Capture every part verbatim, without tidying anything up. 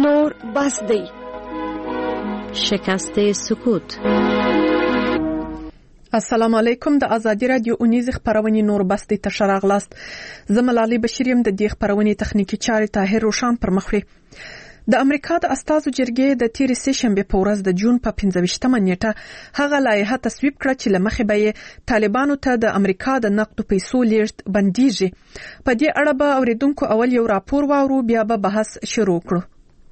نور بس دی. شکست سکوت. السلام علیکم. د ازادي رادیو اونیز خبرونه نور بس دی ته شراغلاست. زملالي بشریم د دې خبرونه تخنیکی چارې طاهر روشان پر مخ وړي. د امریکا د استازو جرګې د تیر سه شنبه په ورځ د جون په پنځه ویشتمه نیټه هغه لایحه تصویب کړه چې لمخې به طالبانو ته د امریکا د نقد پیسو لیږد بندیږي. په دې اړه به اوریدونکو اول یو راپور واورو، بیا به بحث شروع کړو.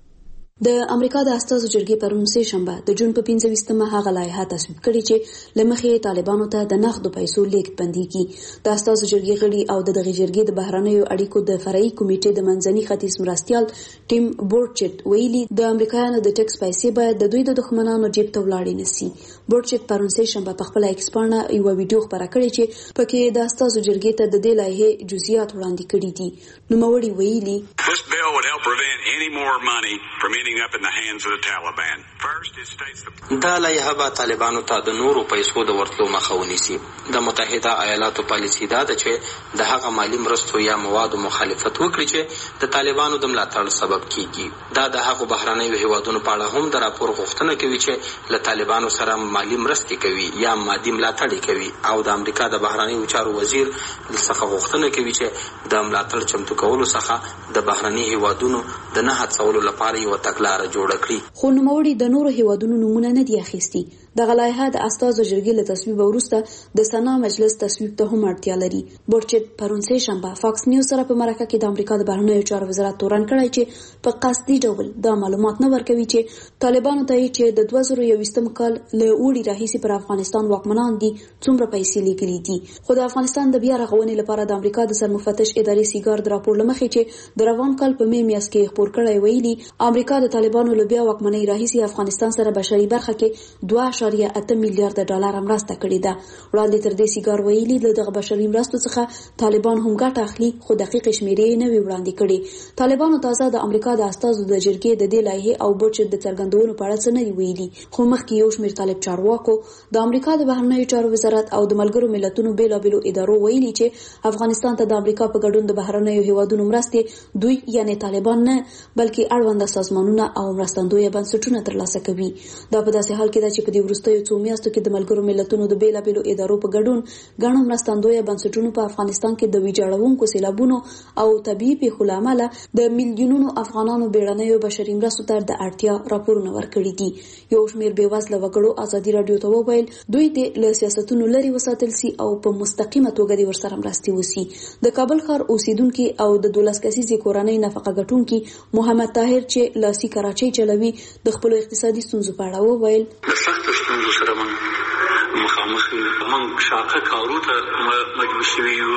د امریکا د استازو جرګې پرون سه شنبه د جون په پنځه ویشتمه هغه لایحه تصویب کړې چې لمخې طالبانو ته د نقد پیسو لیږد بنديږي. د استازو جرګې غړي او د دغه جرګې د بهرنیو اړیکو د فرعي کمیټې د منځني ختیځ مرستيال ټیم بورچټ ویلي د امریکایانو د ټیکس پیسې باید د دوی د دښمنانو جیب ته ولاړې نشي. بورچټ پرون سه شنبه په خپل ایکس باندې یو ویډیو خبره کړې چې پکې د استازو جرګې ته د دې لایحه جزئیات وړاندې کړي دي. نو موري ویلي This bill would help prevent any more money from ending up in the hands of the Taliban. First, it states the دا لایحه به طالبانو ته د نورو پیسو د ورتلو مخه ونیسي. د متحده ایالاتو پالیسي دا ده چې د هغه مالی مرستو یا موادو مخالفت وکړي چې د طالبانو د ملاتړ سبب کیږي. دا د هغو بهرنیو هیوادونو په اړه هم د راپور غوښتنه کوي چې له طالبانو سره مالی مرستې کوي یا مادي ملاتړ کوي، او د امریکا د بهرنیو چارو وزیر څخه غوښتنه کوي چې د ملاتړ چمتو کولو څخه د بهرنی هیوادونو د نه هڅولو لپاره یو تګلاره جوړه کړي. خو نوموړي د نورو هیوادونو نمونه نه دی اخیستي. دغه لایحه د استازو جرګې له تصویب وروسته د سنا مجلس تصویب ته هم اړتیا لري. بورچټ پرون سه شنبه فاکس نیوز سره په مرکه کې د امریکا د بهرنیو چارو وزارت تورن کړی چې په قصدي ډول دا معلومات نه ورکوي چې طالبانو ته چې د دوه زره یوویشتم کال له اوړي راهیسې پر افغانستان واکمنان دي څومره پیسې لیږلي دي. خو د افغانستان د بیا رغونې لپاره د امریکا د سرمفتش ادارې سیګار د راپور لمخې چې د روان کال په می میاشت کې خبر کړی ویلي امریکا د طالبانو له بیا واکمنۍ راهیسې افغانستان سره بشري برخه کې دوه اعشاریه اته میلیارډ ډالر مرسته کړې ده. وړاندې تر دې سیګار ویلي له دغه بشري مرستو څخه طالبان هم ګټه اخلي، خو دقیق شمیرې نه وی وړاندې کړي. طالبانو تازه د امریکا د استازو د جرګې د دې لایحې او بورچټ د څرګندونو په اړه څه نه ویلي، خو مخکې یو شمېر طالب چارواکو د امریکا د بهرنیو چارو وزارت او د ملګرو ملتونو بیلابېلو ادارو ویلي چې افغانستان ته د امریکا په ګډون د بهرنیو هیوادونو مرستې دوی یعنی طالبان نه بلکې اړونده سازمانونه او مرستندوی بنسټونه ترلاسه کوي. دا په داسې حال کې ده چې په دې وروستیو څو میاشتو کې د ملګرو ملتونو د بیلابېلو ادارو په ګډون ګڼو مرستندوی بنسټونو په افغانستان کې د ویجاړونکو سیلابونو او طبیعي پیښو له امله د میلیونونو افغانانو بیړنیو بشري مرستو ته د اړتیا راپورونه ورکړي دي. یو شمېر بېوزله وګړو ازادي راډیو ته وویل دوی د له سیاستونو لرې وساتل سي او په مستقیمه توګه د ورسره مرستې وسی. د کابل ښار اوسیدونکي او د دولس کسیزې کورنۍ نفقه ګټونکي محمد طاهر چې لاسی کراچۍ چلوي د خپل اقتصادي ستونزو په اړه وویل د سختو ستونزو سره مخامخ موږ شاقه کارو ته مجبور شوي یو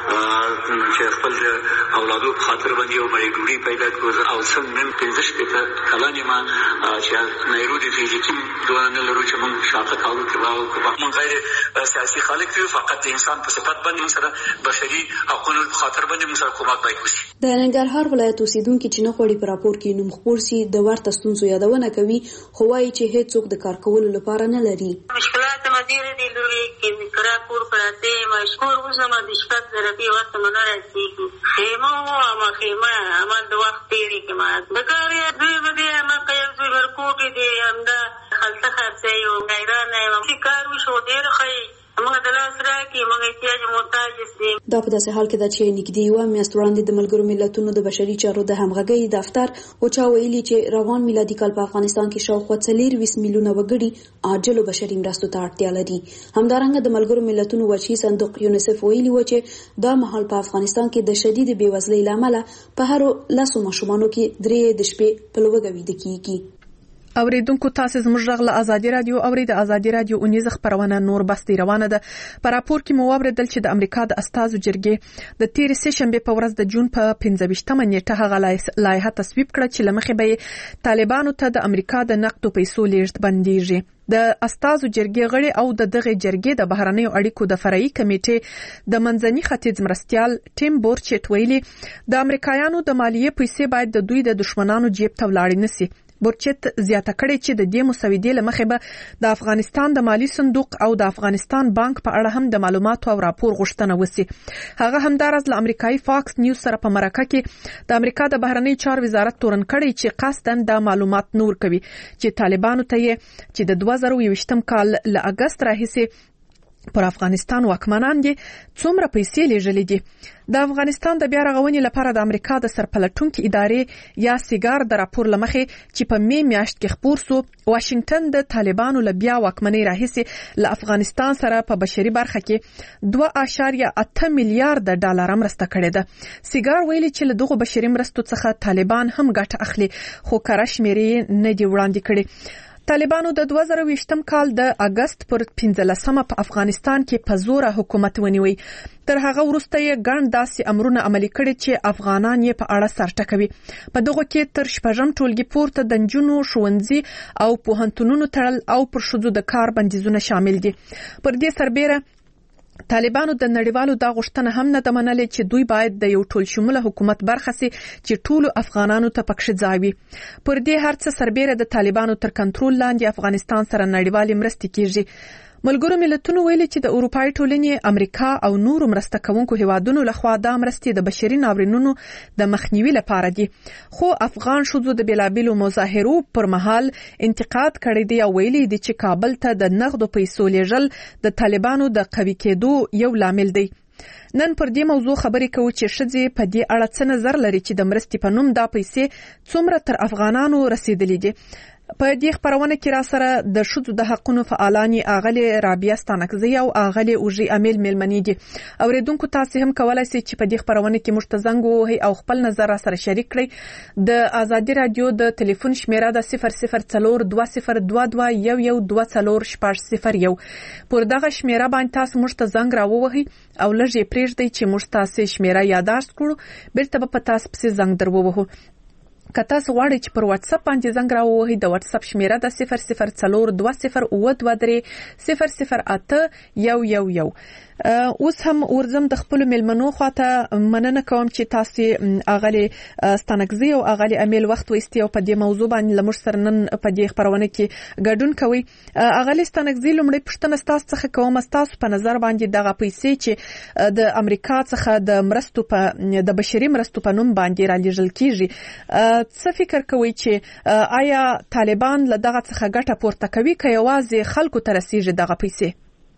چې خپل اولادو په خاطر باندې یو مړۍ ډوډۍ پیدا کړو او سم نن پنځه شپېته کلن یم چې نیروډي فزیکي دونه نه لرو چې موږ شاقه کارو کوو. موږ غیر سیاسي خلک یو، فقط د انسان په صفت باندې سره بشري حقوقو په خاطر باندې موږ سره کومک باید وشي. د ننګرهار ولایت اوسیدونکي چې نه غواړي په راپور کې نوم خپور سي د ورته ستونزو یادونه کوي، خو وایي چې هیڅوک د کار کولو لپاره نه لري. مشکلات مدیر دي لوري کې کرا کور پراته مشکور وسمه د شپږ درې وخت مدار کیږي. خیمه او ما خیمه عمل د وخت تیری کې ما د کار یا دوی بده ما کوي دوی ورکوټي دي همدا خلصه خرڅه یو غیرانه یو کار وشو ډیر خی موږ د لاس راکې موږ احتیاج محتاج دي. دا په داسې حال کې ده چې نږدې یوه میاشت وړاندې د ملګرو ملتونو د بشري چارو د همغږۍ دفتر اوچا ویلي چې روان میلادي کال په افغانستان کې شاوخوا څلېرویشت میلیونه وګړي عاجلو بشري مرستو ته اړتیا لري. همدارنګه د ملګرو ملتونو وچی صندوق یونیسف ویلي و چې دا مهال په افغانستان کې د شدید بېوزلۍ له امله په هرو لسو ماشومانو کې درې د شپې په لوږه ویده کیږي. اوریدونکو تاسو زموږ غږ له ازادي رادیو اورید. ازادي رادیو اونیز خبرونه نور بستي روانه ده. په راپور کې مو اوریدل چې د امریکا د استازو جرګې د تیر سه شنبه په ورځ د جون په پنځه ویشتمه نیټه هغه لایحه تصویب کړه چې لمخې به طالبانو ته د امریکا د نقد پیسو لیږد بندیږي. د استازو جرګې غړي او د دغه جرګې د بهرنیو اړیکو د فرعي کمیټې د منځني ختیځ مرستيال ټیم بورچټ ویلي د امریکایانو د مالیې پیسې باید د دوی د دشمنانو جیب ته ولاړې نشي بورچت زیاته کړې چې د دې مسودې له مخې به د افغانستان د مالی صندوق او د افغانستان بانک په اړه هم د معلوماتو او راپور غوښتنه وسی. هغه همدارس له امریکایي فاکس نیوز سره په مرکه کې د امریکا د بهرنی چارو وزارت تورن کړی چې قصدن د معلومات نور کوي چې طالبانو ته یې چې د دوه زره یوویشتم کال له اگست راهیسې پر افغانستان واکمنان دي څومره پیسې لېږلې دي. د افغانستان د بیا رغونې لپاره د امریکا د سرپلټونکو ادارې یا سیګار د راپور لمخې چې په می میاشت کې خپور سو واشنگټن د طالبانو له بیا واکمنۍ راهیسې له افغانستان سره په بشري برخه کې دوه اعشاریه اته میلیارډ ډالر مرسته کړې ده. سیګار ویلي چې له دغه بشري مرستو څخه طالبان هم ګټه اخلي خو کره شمیرې نه دی وړاندې کړي. طالبانو د دوه زره یوویشتم کال د اگست پر پنځلسمه په افغانستان کې په زور حکومت ونیوي. تر هغه وروسته یې ګڼ داسې امرونه عملي کړي چې افغانان یې په اړه سرټکوي. په دغه کې تر شپږم ټولګي پورته د نجونو ښوونځي او پوهنتونونو تړل او پر ښځو د کار بندیزونه شامل دي. پر دې سربېره طالبانو د نړیوالو دا غوښتنه هم نه ده منلې چې دوی باید د یو ټول شموله حکومت برخه سي چې ټولو افغانانو ته پکښ ځای وي. پر دې هرڅه سربېره د طالبانو تر کنټرول لاندې افغانستان سره نړیوالې مرستې کیږي. ملګرو ملتونو ویلي چې د اروپای ټولنې، امریکا او نورو مرسته کوونکو هیوادونو لخوا دا مرستې د بشري ناورینونو د مخنیوي لپاره دي. خو افغان شوزو د بیلابیلو مظاهرو پر مهال انتقاد کړی دی او ویلي دي چې کابل ته د نغدو پیسو لیږل د طالبانو د قوي کېدو یو لامل دی. نن پر دې موضوع خبرې کوو چې ښځې په دې اړه څه نظر لري چې د مرستې په نوم دا پیسې څومره تر افغانانو رسیدلې دي. په دې خبرونه کې را سره د ښځو د حقونو فعالانی اغلی رابعه ستانکزی او اغلی اوجی امیل ملمنی دي. اوریدونکو تاسو هم کولای شئ چې په دې خبرونه کې مشتزنګ ووهئ او خپل نظر را سره شریک کړئ. د ازادي رادیو د ټلیفون شمیره د صفر صفر څلور دوه صفر دوه دوه یو یو دوه څلور شپږ صفر یو. پر دغه شمیره باندې تاسو مشتزنګ را ووهئ او لږ یې پرېږدئ چې موږ تاسو شمیره یاداشت کړو، بیرته به په تاسو پسې زنګ در ووهو. که تاسو غواړئ چې پر واتس اپ باندې زنګ راووهئ، د واتس اپ شمیره د صفر صفر څلور دوه صفر اووه دوه درې صفر صفر اته یو یو یو. اوس هم ورزم د خپل ملمنو خواته مننه کوم چې تاسو اغلی ستانکزی او اغلی امیل وخت وستي او په دې موضوع باندې لمر سره نن په دې خبرونه کې ګډون کوي. اغلی ستانکزی لومړی پښتنه تاسو څخه کوم تاسو په نظر باندې دغه پیسې چې د امریکا څخه د مرستو په د بشري مرستو په نوم باندې را لېږل کیږي، څه فکر کوي چې آیا طالبان له دغه څخه ګټه پورته کوي که یوازې خلکو ته رسیږي دغه پیسې؟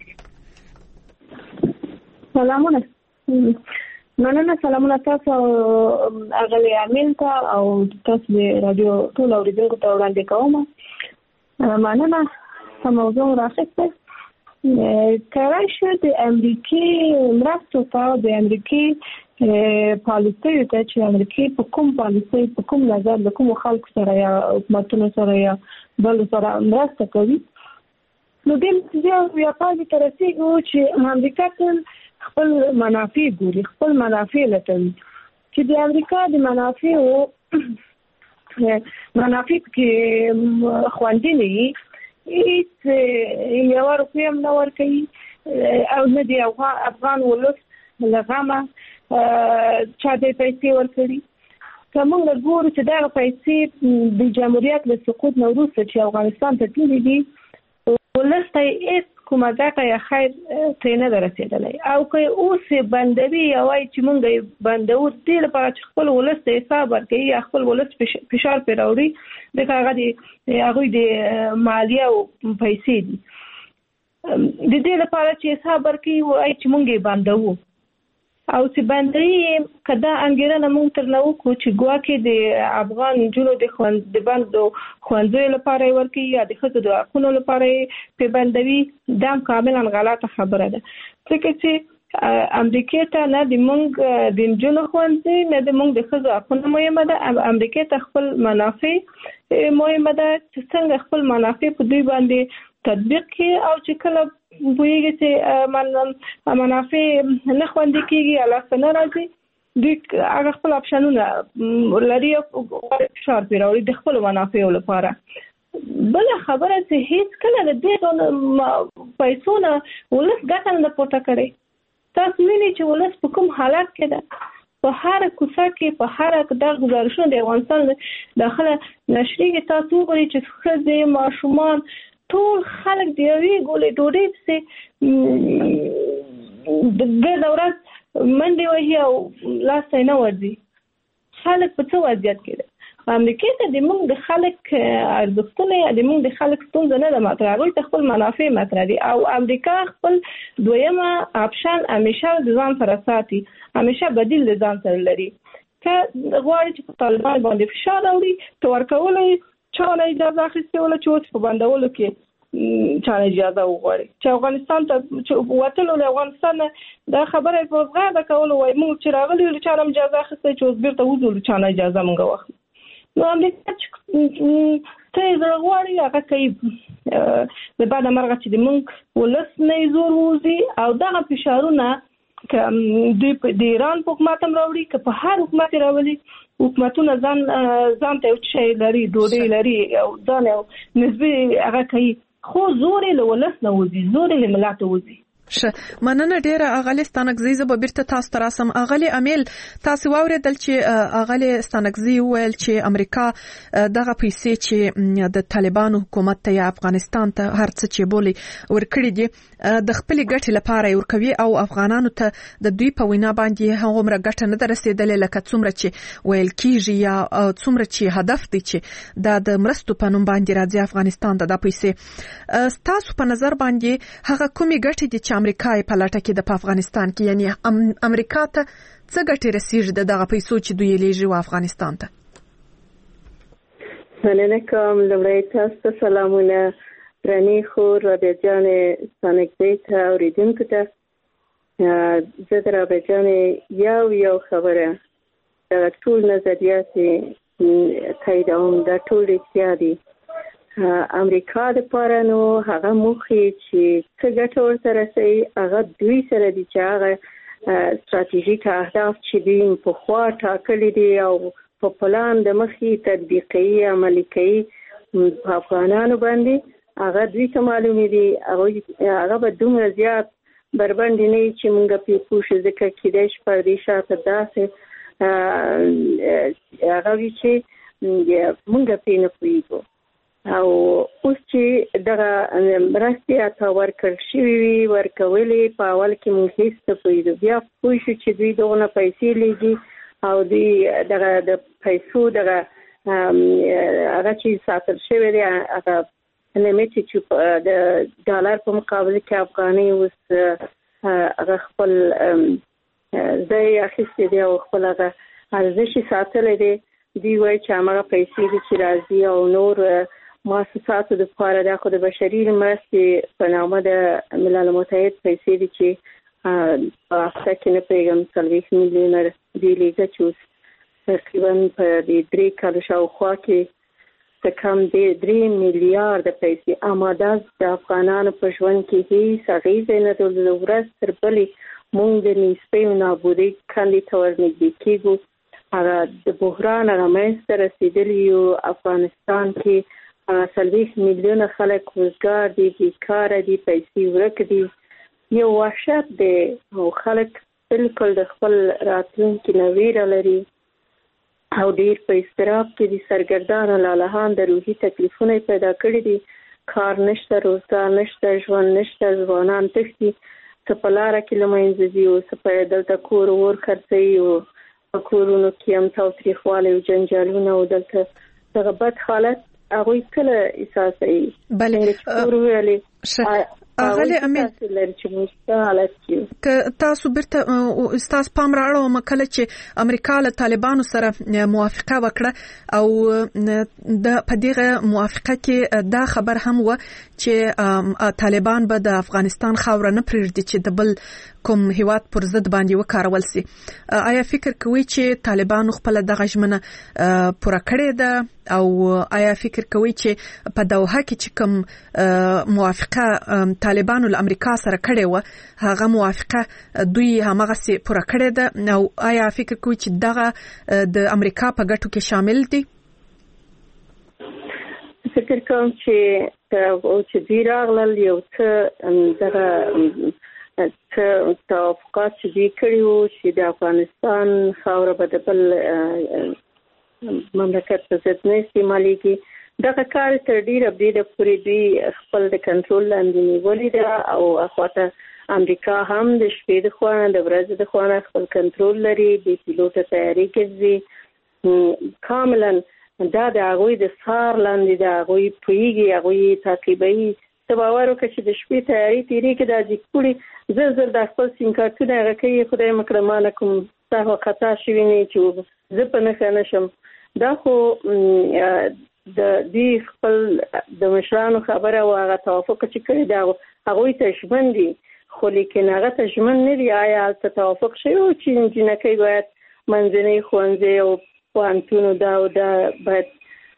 سلامونه مننه سلامونه تاسو اغلی عامل ته او تاسو د رادیو ټول اوریدونکو ته وړاندې کوم. مننه په موضوع راخسته کله چې د امریکای مرستو ته د امریکای پالیسي ته چې امریکای په کوم پالیسي په کوم نظر د کوم خلکو سره یا حکومتونو سره یا بل سره مرسته کوي، نو د دې یو پاتې ترسيږي چې امریکا ټول خپل منافع ګوري، خپل منافع لټوي چې د امریکا د منافعو منافع کې خوندې نه وي، هیڅ یو روپۍ هم نه ورکوي او نه دی افغان ولس لغمه چا د پیسې ورکړي. که موږ ګورو چې دغه پیسې د جمهوریت له سقوط نه وروسته چې افغانستان ته تللي دي، ولس ته هیڅ کومه ګټه یا خیر ترې نه ده رسېدلی. او که اوس یې بندوي یا وایي چې موږ یې بندو دې لپاره چې خپل ولس ته حساب ورکوي یا خپل ولس فشار پرې راوړي، ځکه هغه د هغوی د مالیه او پیسې دي. د دې لپاره چې حساب ورکوي وایي چې موږ یې بندوو او چې بندوي که دا انګېرنه موږ ترې وکړو چې ګواکې د افغان نجونو د بندو ښوونځیو لپاره یې ورکوي یا د ښځو د حقونو لپاره یې پې بندوي، دا هم کاملا غلطه خبره ده. ځکه چې امریکې ته نه د موږ د نجونو ښوونځي نه د موږ د ښځو حقونه مهمه ده، امریکې ته خپل منافع مهمه ده چې څنګه خپل منافع په دوی باندې تطبیق کړي او چې کله پوهېږي چې منافع نه خوندي کېږي یا لاسته نه راځي، دوی هغه خپل اپشنونه لري او فشار پرې راوړي د خپلو منافعو لپاره. بله خبره چې هیڅ کله د دې پیسو نه ولس ګټه نه پورته کړې. تاسو وینئ چې ولس په کوم حالت کې ده. په هر کوڅه کې په هر د گزارشونو د افغانستان داخله نشریږي تاسو وګورئ چې ښځې ماشومان ټول خلک د یوې ګولې ډوډۍ پسې ګرده ورځ منډې وهي او لاستی نه ورځي. خلک په څه وضعیت کې ده؟ امریکا ته د موږ د خلک ارزښتونه د موږ د خلک ستونزه نه ده مطرح، هغوی ته خپل منافع مطرح دي او امریکا خپل دویمه اپشن همیشه د ځان سره ساتي، همیشه بدیل د ځان سره لري. که غواړي چې په طالبان باندې فشار راوړي که ورکولو یې چا نه اجازه اخیستې وله چې اوس په بندولو کې چا نه اجازه وغواړي چې افغانستان ته وتلو له افغانستان نه دا خبره په غاړه کولو وایي موږ چې راغلي له چا نه اجازه اخیستې چې اوس بیرته وځو له چا نه اجازه موږ واخلو. نو امریکا چې ته یې زړه غواړي هغه کوي د بعده مرغه چې د موږ ولس نه یې زور ووځي او دغه فشارونه که دوی د ایران په حکومت هم راوړي که په هر حکومت یې راولي حکومتونه ځان ځان ته یو شی لري ډوډۍ لري او ځان یو نسبي هغه کوي خو زور یې له ولس نه وځي، زور یې له ملت وځي. شه مننه ډیره اغلی ستانکزی زه به بیرته تاسو ته راسم. اغلی امیل تاسو واوریدل چې اغلی ستانکزی ویل چې امریکا دغه پیسې چې د طالبانو حکومت ته یا افغانستان ته هر څه چې بولی ورکړي دي د خپل ګټې لپاره ورکوي او افغانانو ته د دوی په وینا باندې هغومره ګټه نه رسیدلې لکه څومره چې ویل کیږي یا څومره چې هدف دی چې د مرستو په نوم باندې راځي افغانستان ته د پیسې. تاسو په نظر باندې هغه کومې ګټې دي چې امریکا په لټه کې د افغانستان کې یعنی امریکا ته څه ګټې رسیږي دغه پیسو چې دوی لېږي افغانستان ته؟ مننه کوم. لومړی تاسو ته سلامونه رانی خور رابعه جان ستانکزی ته اوریدونکو ته. زه د رابعه جان یو یو خبره دغه ټول نظریات تاییدوم، دا ټول رښتیا دي. امریکا د پاره نو هغه موخې چې څه ګټه ورته رسوي هغه دوی سره دي چې هغه ستراتیژیک اهداف چې دوی پخوا ټاکلي دي او په پلان د مخې تطبیقي عملي کوي په افغانانو باندې هغه دوی ته معلومې دي. هغه به دومره زیات بربنډې نه وي چې موږ پرې پوه شو، ځکه کیدای شي پر دې شاته داسې هغه وي چې موږ پرې نه پوهېږو. او اوس چې دغه مرستې اته ورکړل شوي وي ورکولې په اول کې موږ هېڅ نه پوهېدو، بیا پوه شو چې دوی دغونه پیسې لیږي او دوی دغه د پیسو دغه هغه چې ساتل شوی دی هغه لیمټ چې د ډالر په مقابل کې افغانۍ اوس هغه خپل ځای اخیستی دی او خپل هغه ارزش یې ساتلی دی. دوی وایي چې هماغه پیسې دي چې راځي او نور مؤسساتو د پاره دا خو د بشري مرستې په نامه د ملل متحد پیسې دي چې په هفته کې نه پوهېږم څلوېښت میلیونه دوی لیږه چې اوس تقریبا په دې درې کالو شاوخوا کې څه کم د درې میلیارده پیسې، اما دا د افغانانو په ژوند کې هېڅ اغېزه نه درلوده. ورځ تر بلې موږ د نیستۍ او نابودۍ کندې ته ورنږدې کېږو. هغه د بحران هغه منځته رسېدلي یو افغانستان کې څلوېښت میلیونه خلک وزګار دي، بیکاره دي، پیسې ورک دي، یو وحشت دی او خلک بالکل د خپل راتلونکي نه ویره لري او ډېر په اضطراب کې دي. سرګردانه لالهان د روحي تکلیفونه پیدا کړي دي، کار نشته، روزګار نشته، ژوند نشته، ځوانان تښتي، څه په لاره کې له منځه ځي او څه په دلته کور ور خرڅوي او په کورونو کې هم تاوتریخوالی او جنجالونه او دلته دغه بد حالت هغوی کله احساسوي. بله اغلی امین که تاسو بیرته استاس پام راړو مکله چې امریکا له طالبانو سره موافقه وکړه او د پدیغه موافقه کې دا خبر هم و چې طالبان به د افغانستان خاور نه پرېږدي چې د بل کوم هیواد پر ضد باندې وکارول سي. آیا فکر کوي چې طالبانو خپل دغه ژمنه پوره کړې ده او آیا فکر کوي چې په دوحه کې چې کوم موافقه طالبانو له امریکا سره کړې و هغه موافقه دوی همغه سي پوره کړې ده او آیا فکر کوي چې دغه د امریکا په ګټو کې شامل دي؟ فکر کوم چې او چې دوی راغلل یو څه دغه توافقات چې دی کړیو چې د افغانستان خاوره به د بل مملکت په ضد نه استعمالېږي. دغه کار تر ډیره بریده پورې دوی خپل د کنټرول لاندې نیولې ده او اخواته امریکا هم د شپې د خوا نه د ورځې د خوا نه خپل کنټرول لري، د پیلوټه تیاری کوي کاملا. دا د هغوی د سار لاندې د هغوی پوهېږي، هغوی تعقیبوي. ته باور وکړه چې د شپې تیاری تېرېږي دا جګپوړي زر زر د خپل سیم کارتونه هغه کوي، خدای مه کړه ما نه کوم سهو خطا شوي نه چې زه په نښه نه شم. دا خو د دې خپل د مشرانو خبره او هغه توافق چې کړی دا هغوی ته ژمن دي، خو لیکن هغه ته ژمن نه دي. آیا هلته توافق شوی و چې جنکۍ باید منځنۍ ښوونځی او پوهنتون دا او دا باید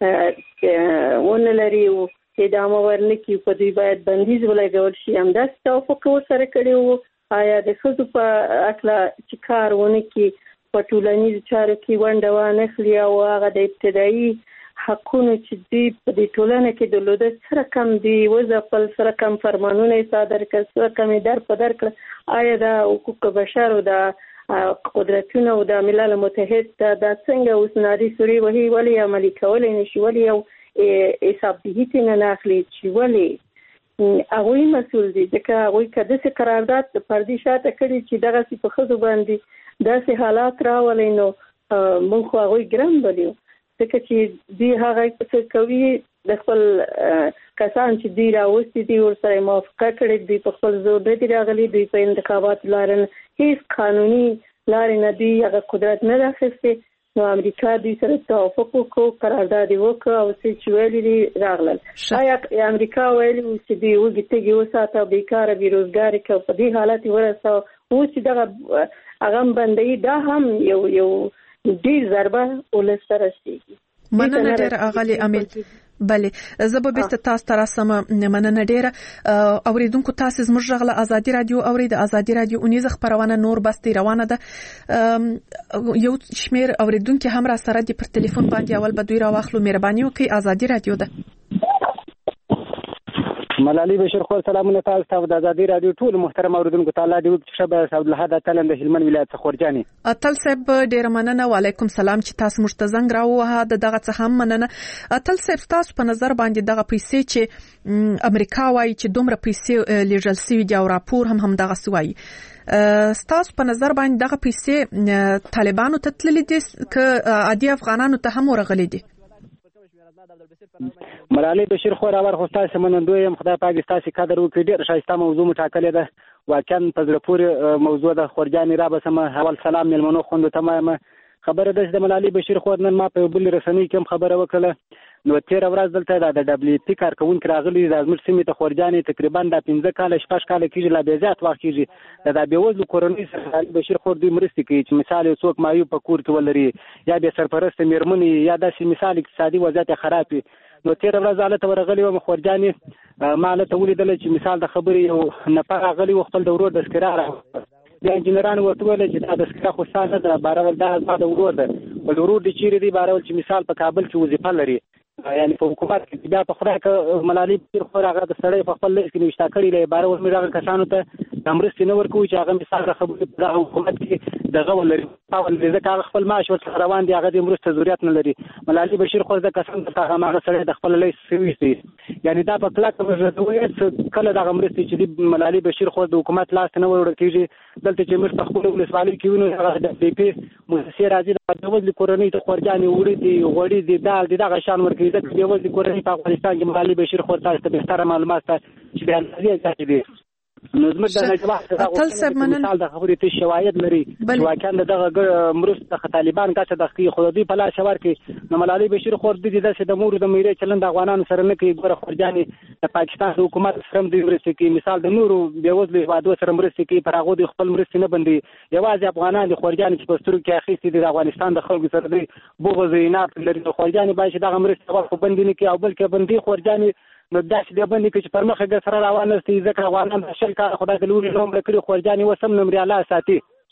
ونه لري او ادامه ورنکړي، په دوی باید بندیز ولګول شي؟ همداسې توافق ورسره کړی و. آیا د ښځو په هکله چې کار ونه کړي، په ټولنیزو چارو کې ونډه وانخلي او هغه د ابتدایي حقونو چې دوی په دې ټولنه کې درلوده سره کم دي وځپل، سره کم فرمانونه یې صادر کړل، سره کم یې در په در کړل؟ آیا د حقوق بشر او د قدرتونه او د ملل متحد دا څنګه اوس ناري سوري وهي ولې عملي کولی نه شي؟ ولې یو حساب دهیت نه ناخلي چې ولې هغوی مسؤل دي؟ ځکه هغوی که داسې قرارداد د پردي شاته کړي چې دغسې په ښځو باندې داسې حالات راولي نو موږ خو هغوی ګرم بلیو، ځکه چې دوی هغه څه کوي د خپل کسان چې دوی راوستي دي ورسره موافقه کړې، دوی په خپل زور نه دي راغلي، دوی په انتخاباتو لارې هیڅ قانوني لارې نه دوی هغه قدرت نه ده اخیستی. نو امریکا دوی سره توافق وکړو، قرارداد یې وکړو او څه چې ویلي دي راغلل. آیا امریکا ویلي و چې دوی وږي تږي وساته او بیکاره بېروزګاري کړو، په دې حالت یې ورسوه اوس چې دغه هغه بندوي؟ دا هم یو یو ډېر ضربه ولس ته رسېږي. مننه ډېره اغلې امیل. بله زه به بیرته تاسو ته راسم. مننه ډېره. اوریدونکو تاسو زموږ غږ له ازادي رادیو اورید. ازادي رادیو اونیزه خبرونه نور بستې روانه ده. یو شمیر اوریدونکو هم را سره دي پر ټلیفون باندې، اول به دوی راواخلو. مهرباني وکړئ. ازادي رادیو ده. ملالي بشیر خو سلامونه تاسو ته د ازادي رادیو ټول محترم اوریدونکو ته. الله دې وکړي شبه عبدالحد اتل د هلمند ولایت څخه خورجاني. اتل صاحب ډېر مننه. وعلیکم سلام چې تاسو موږ ته زنګ راووهه. د دغه څه هم مننه. اتل صاحب تاسو په نظر باندې دغه پیسې چې امریکا وایي چې دومره پیسې لیږل سوي دي او راپور هم هم دغه سوایي، ستاسو په نظر باندې دغه پیسې طالبانو ته تللي دي که عادي افغانانو ته هم ورغلي دي؟ ملالي بشیر خو راور خو تاسو منندوی يم، خدای پاک تاسو قدر وکړي. ډېر ښایسته موضوع مو ټاکلې ده، واقعا په زړه پورې موضوع ده. خورجاني را به سم اول سلام ملمنو خوندو تمامه خبره ده. د ملالي بشیر خو نن ما په بل رسنۍ کې خبره وکړه، نو تیر ورځ دلته د دبليو پی کارکونکو راغلي د زموږ سیمې ته خورجاني تقریبا د پنځه کال شپږ کال کېږي لا به زیات وخت کېږي د بیوزلو کورنۍ سره بشیر خور دوی مرستې کوي چې مثال یو څوک مایو په کور کې ولري یا به سرپرست میرمنې یا داسې مثال اقتصادي وضعیت خراب وي. نو تیر ورځ حالت ورغلی و خورجاني ما له تولیدل چې مثال د خبرې یو نفر غلي خپل د ورور د سکرار د انجنیرانو ورته ویل چې دا د سکرا خو ساده ده بارول دا د ورور ده ورور د چیرې دی بارول چې مثال په کابل کې وظیفه لري، یعنی په حکومت کې بیا په خدای ک ملالي پیر خو هغه د سړی په خپل لیست کې نوښتا کړی لې بارول مې راغلی کسانو ته امرستي نه ورکوي چې هغه مثال د خبرې په حکومت کې دغه ولري او ځکه هغه خپل معاش ورته روان دي، هغه د امرسته ضرورت نه لري. ملالي بشیر خو د کسانو ته هغه سړی د خپل لیست سوي، یعنی دا په کلاک ورته کله د امرستي چې ملالي بشیر خو د حکومت لاس نه ورور کېږي. دلته چې موږ په خپل ولسوالۍ کې وینو هغه د پی پی مؤسسې راځي د وځل کورنۍ ته خورجاني وړي دي غوړي دي دال دي دغه شان ورکړي د وځل کورنۍ په افغانستان کې ملالي بشیر خو تاسو ته به معلومات چې د اندازې ځای دي. نو زموږ د نجواح د مثال د خبرې ته شواهد لري چې واقعا دغه مرسته طالبان کاڅه د خي خودي په لاس ورکړي. نو ملالي بشیر خور د دې داسې د مور د میرې چلند افغانانو سره نه کوي. ګوره خورجاني د پاکستان حکومت سره د مرستې کې مثال د نورو بیوزلو هیوادو سره مرستې کې پر هغه د خپل مرستې نه بندي. یوازې افغانان د خورجاني چې پسترو کې اخیستي د افغانستان د خلکو سره د بوغ زینات لري. نو خورجاني باید دغه مرستې ورکو بندي نه کوي او بلکې بندي خورجاني نو داسې دی باندې چې پر مخه ګر سره روان نشي ځکه افغانان شل کار خدای د لوري نوم لري خورجاني وسم نمبر الله ساتي.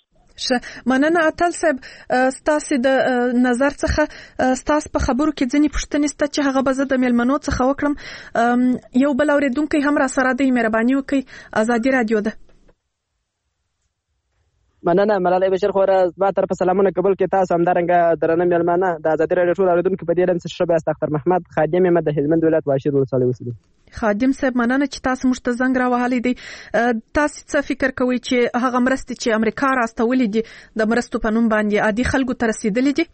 ش مننه اتل صاحب ستاسو د نظر څخه ستاسو په خبرو کې ځنی پښتنې ست چې هغه بزه د ملمنو څخه وکړم. یو بل اوریدونکو هم را سره د مهرباني وکي. ازادي رادیو ده. مننه ملالۍ بشیر خوره زما طرفه سلامونه قبول کړئ. تاسو همدارنګه درنه مېلمانه د ازادي راډیو ټول اورېدونکو په دې ډم څه ښه بیاست. اختر محمد خادم یم د هلمند ولایت واشیر ولسوالۍ اوسېدونکی. خادم صاحب مننه چې تاسو موږ ته زنګ راوهلی دی. تاسو څه فکر کوئ چې هغه مرستې چې امریکا راستولې دي د مرستو په نوم باندې عادي خلکو ته رسېدلې دي؟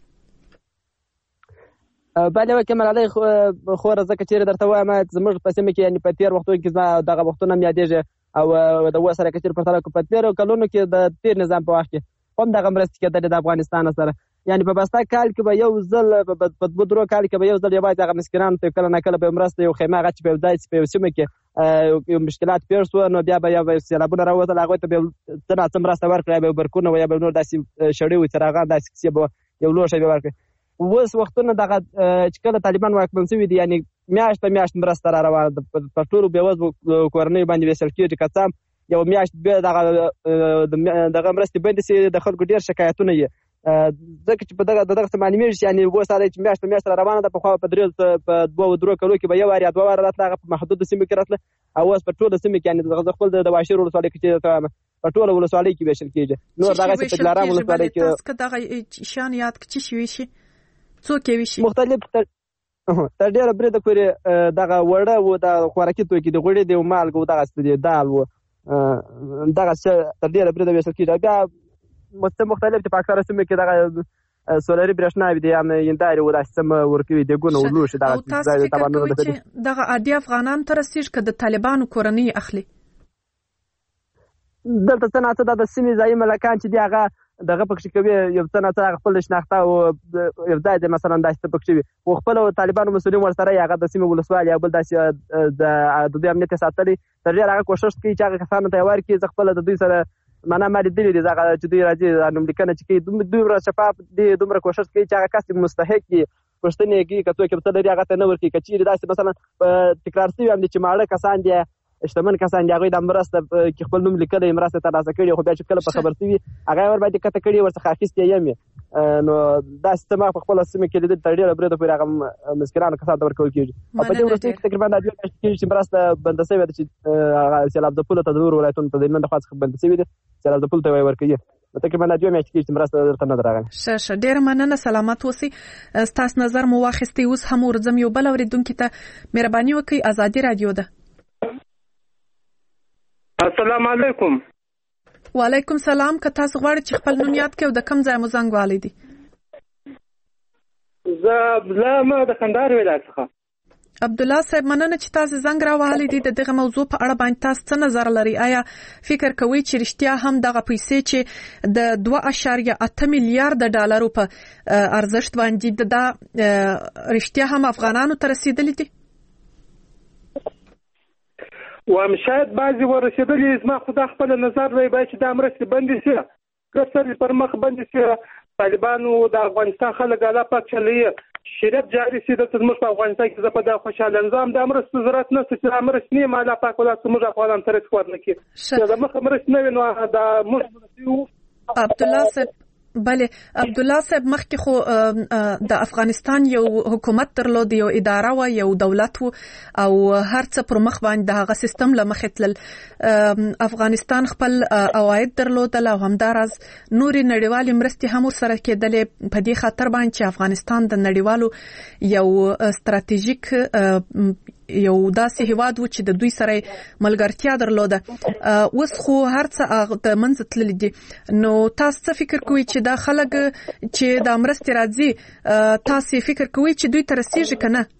بله وکړه ملالۍ خوره ځکه چېرې درته وایم زموږ په سیمه کې یعنې په تېر وختونو کې زما دغه وختونه هم یادېږي او د اوس سره که چېرې پرتله کړو په تېرو کلونو کې د تېر نظام په وخت کې هم دغه مرستې کېدلې د افغانستان سره. یعنې په بسته کال کې به یو ځل په دوه درو کال کې به یو ځل یوازې هغه مسکینانو ته کله نه کله به مرسته یو خیمه هغه چې په یو ځای په یو سیمه کې یو مشکلات پیښ شو نو بیا به یو سیلابونه راوتل هغوی ته به څه ناڅه مرسته ورکړه به برکونه و یا به نور داسې شړۍ وي څراغان داسې کیسې به یو لوښی به ورکړي. اوس وختونه دغه چې کله طالبان واکمن شوي دي یعنې میاشت په میاشت مرسته را روانه ده په ټولو بېوزلو کورنیو باندې ویشل کېږي که څه هم یو میاشت بیا دغه دغه مرستې بندې شي د خلکو ډېر شکایتونه یې ځکه چې په دغه دغسې معلومېږي چې یعنې اوس هغه چې میاشت په میاشت را روانه ده پخوا په درې په دوه درو کلو کې به یو وار یا دوه واره راتله هغه په محدودو سیمو کې راتله او اوس په ټوله سیمه کې یعنې زه خپل د واشیر ولسوالۍ کې چې ته په ټوله ولسوالۍ کې ویشل کېږي. نور دغسې په دلارام ولسوالۍ کې تاسو که دغه شیان یاد کړي چې ویشي څوک یې ویشي مختلف تر ډېره بریده پورې دغه وړه و د خوراکي توکي د غوړي د مالګه و دغسې د دال و دغه تر ډېره بریده ویشل کېږي. بیا مختلف چې په اکثره سیمو کې دغه سولري برېښنا وي د هندارې و داسې څه ورکوي دیګونه و لوښي او تاسو فکر کوئ چې دغه عادي افغانانو ته رسېږي که د طالبانو کورنۍ اخلي؟ دلته څه ناڅه دا د سیمې ځایي ملکان چې دي هغه دغه پکښې کوي یو څه ناڅه هغه خپل شناخته او یو ځای دی مثلا داسې څه پکښې وي خو خپله طالبانو مسؤلین ورسره یې هغه د سیمې ولسوالي او بل داسې د دوی امنیت یې ساتلی تر ډېره هغه کوښښ کوي چې هغه کسانو ته یې ورکړي. زه خپله د دوی سره معنا ما لیدلي دي هغه چې دوی راځي نوملیکنه چې کوي دومره شفاف دي دومره کوښښ کوي چې هغه کس مستحق وي پوښتنې یې کوي که څوک یې څه لري هغه ته نه ورکوي. که چېرې داسې مثلا تکرار شوي هم دي چې ماړه کسان دي شتمن کسان دي هغوی دا مرسته کې خپل نوم لیکلی مرسته ترلاسه کړي خو بیا چې کله په خبر شوي هغه یې ورباندې کته کړي ورڅخه اخیستې یم نو داسې څه ما په خپله سیمه کې لیدلي تر ډېره بریده پورې هغه مسکینانو کسانو ته ورکول کېږي. او په دې وروستیو کې تقریبا دا دوه میاشتې کېږي چې مرسته بنده شوې ده چې سیلاب ځپلو ته د نورو ولایتونو ته د هلمند خوا څخه بنده شوې ده سیلاب ځپلو ته یې ورکوي نو تقریبا دا دوه میاشتې کېږي چې مرسته درته نه ده راغلې. ښه ښه ډېره مننه سلامت اوسئ. ستاسو نظر مو واخیستی. اوس هم ورځم یو بل اورېدونکي ته مهرباني وکړئ. ازادي راډیو ده. السلام علیکم. وعلیکم سلام. که تاسو غواړئ چې خپل نوم یاد کړئ او د کوم ځای مو زنګ والی دی؟ زه زه د کندهار ولایت څخه. عبدالله صاحب مننه چې تاسو زنګ راوهلی دی. د دغه موضوع په اړه باندې تاسو څه نظر لرئ؟ آیا فکر کوئ چې رښتیا هم دغه پیسې چې د دوه اعشاریه اته میلیارده ډالرو په ارزښت باندې دا رښتیا هم افغانانو ته رسېدلي دي؟ وایم شاید بعضې ورسېدلي زما خو دا خپله نظر دی باید چې دا مرستې بندې شي که سر پر مخ بندې شي طالبانو د افغانستان خلک الله پاک چلوي شریعت جاري شي دلته زموږ په افغانستان کې زه په دا خوشحاله یم. زه هم دا مرستو ضرورت نشته چې دا مرستې نه یم الله پاک ولا زموږ افغانانو ته رسې ورنکړي که د مخه مرستې نه وي نو دا موږ عبدالله صاحب بله عبدالله صاحب مخکې خو د افغانستان یو حکومت درلود یو اداره و یو دولت و او هر څه پر مخ باندې د هغه سیستم له مخې تلل. افغانستان خپل عواید درلودل او همداراز نورې نړیوالې مرستې هم ورسره کېدلې په دې خاطر باندې چې افغانستان د نړیوالو یو ستراتیژیک یو داسې هیواد و چې د دوی سره ملګرتیا درلوده. اوس خو هر څه د منځه تللي دي. نو تاسو څه فکر کوئ چې دا خلک چې دا مرستې راځي تاسو فکر کوئ چې دوی ته رسېږي که نه؟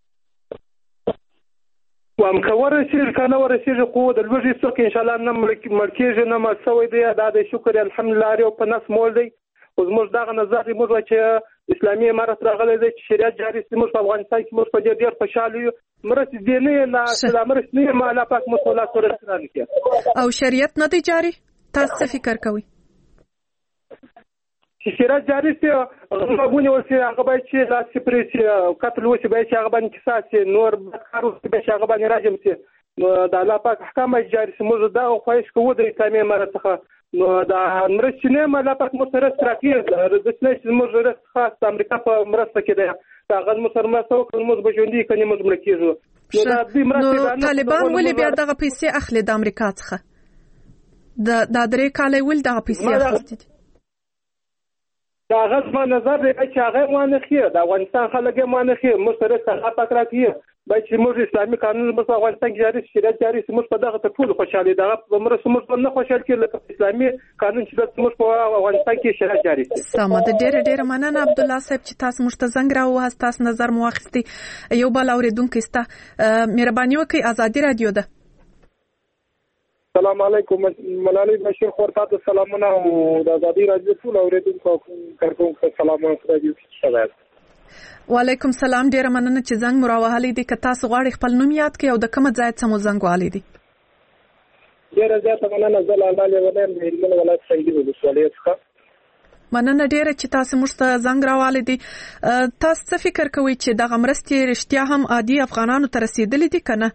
وایم که ورسېږي که نه ورسېږي خو د لوږې څوک انشاءالله نه مړ کېږي نه مړ شوی دی. دا د شکر الحمدلله یو په نس مول دی. خو زموږ دغه نظر دی موږ چې اسلامي امارت راغلی دی چې شریعت جاري شي موږ په افغانستان کې موږ په دې ډېر خوشحاله یو. مرستې دې نه یې نه دا مرستې نه یې ما الله پاک موږ ته لاس ورسې رانکړي او شریعت نه دی جاري. تاسو څه فکر کوئ؟ چې شریعت جاري شي غږونه ورسي هغه باید چې لاس پرې شي قتل وشي باید چې هغه باندې قصاص شي نور بدکار وشي باید چې هغه باندې راجم شي نو د الله پاک احکام باید جاري شي. موږ دا خواهش کوو د اسلامي امارت څخه نو دا مرستې نه یم الله پاک موږ ته رسې راکړي داسې نه چې زموږ رسې خاص د امریکا په مرسته کې دی هغه موږ سره مرسته وکړي موږ به ژوندي که نه موږ مړه کېږو. نو طالبان ولې بیا دغه پیسې اخلي د امریکا څخه؟ د د درې کالې ول د پیسې اخیستې دا غږ ما نظر دی چې هغه مانه خیر د افغانستان خلک مانه خیر موږ سره څنګه پکړه کیه باید چې موږ اسلامي قانون په افغانستان کې جاری شي جاری شي موږ په دغه ته ټول خوشاله دغه عمر سمور نه خوشاله کړي اسلامي قانون چې موږ په افغانستان کې شرع جاری شي سمه د ډېر ډېر مننه عبد الله صاحب چې تاسو موږ ته زنګ راوهاست تاسو نظر مو واخیستي یو بل اوریدونکو ستا مهرباني وکړئ ازادي رادیو ده السلام علیکم ملالۍ بشیر خور تاسو سلامونه او د ازادي رادیو ټول اوریدونکو کارکونکو سلامونه راځي شباب وعلیکم سلام ډیر مننه چې زنګ مراوهلې دي که تاسو غواړئ خپل نوم یاد کړئ او د کوم ځای څخه مو زنګ والي دي ډیر زیاته مننه زه لاله ولیم د هلمند ولایت څنګه د سوالې څخه مننه ډیره چې تاسو موږ ته زنګ راوالې دي تاسو څه فکر کوئ چې دغه مرستې رښتیا هم عادي افغانانو ته رسیدلې دي که نه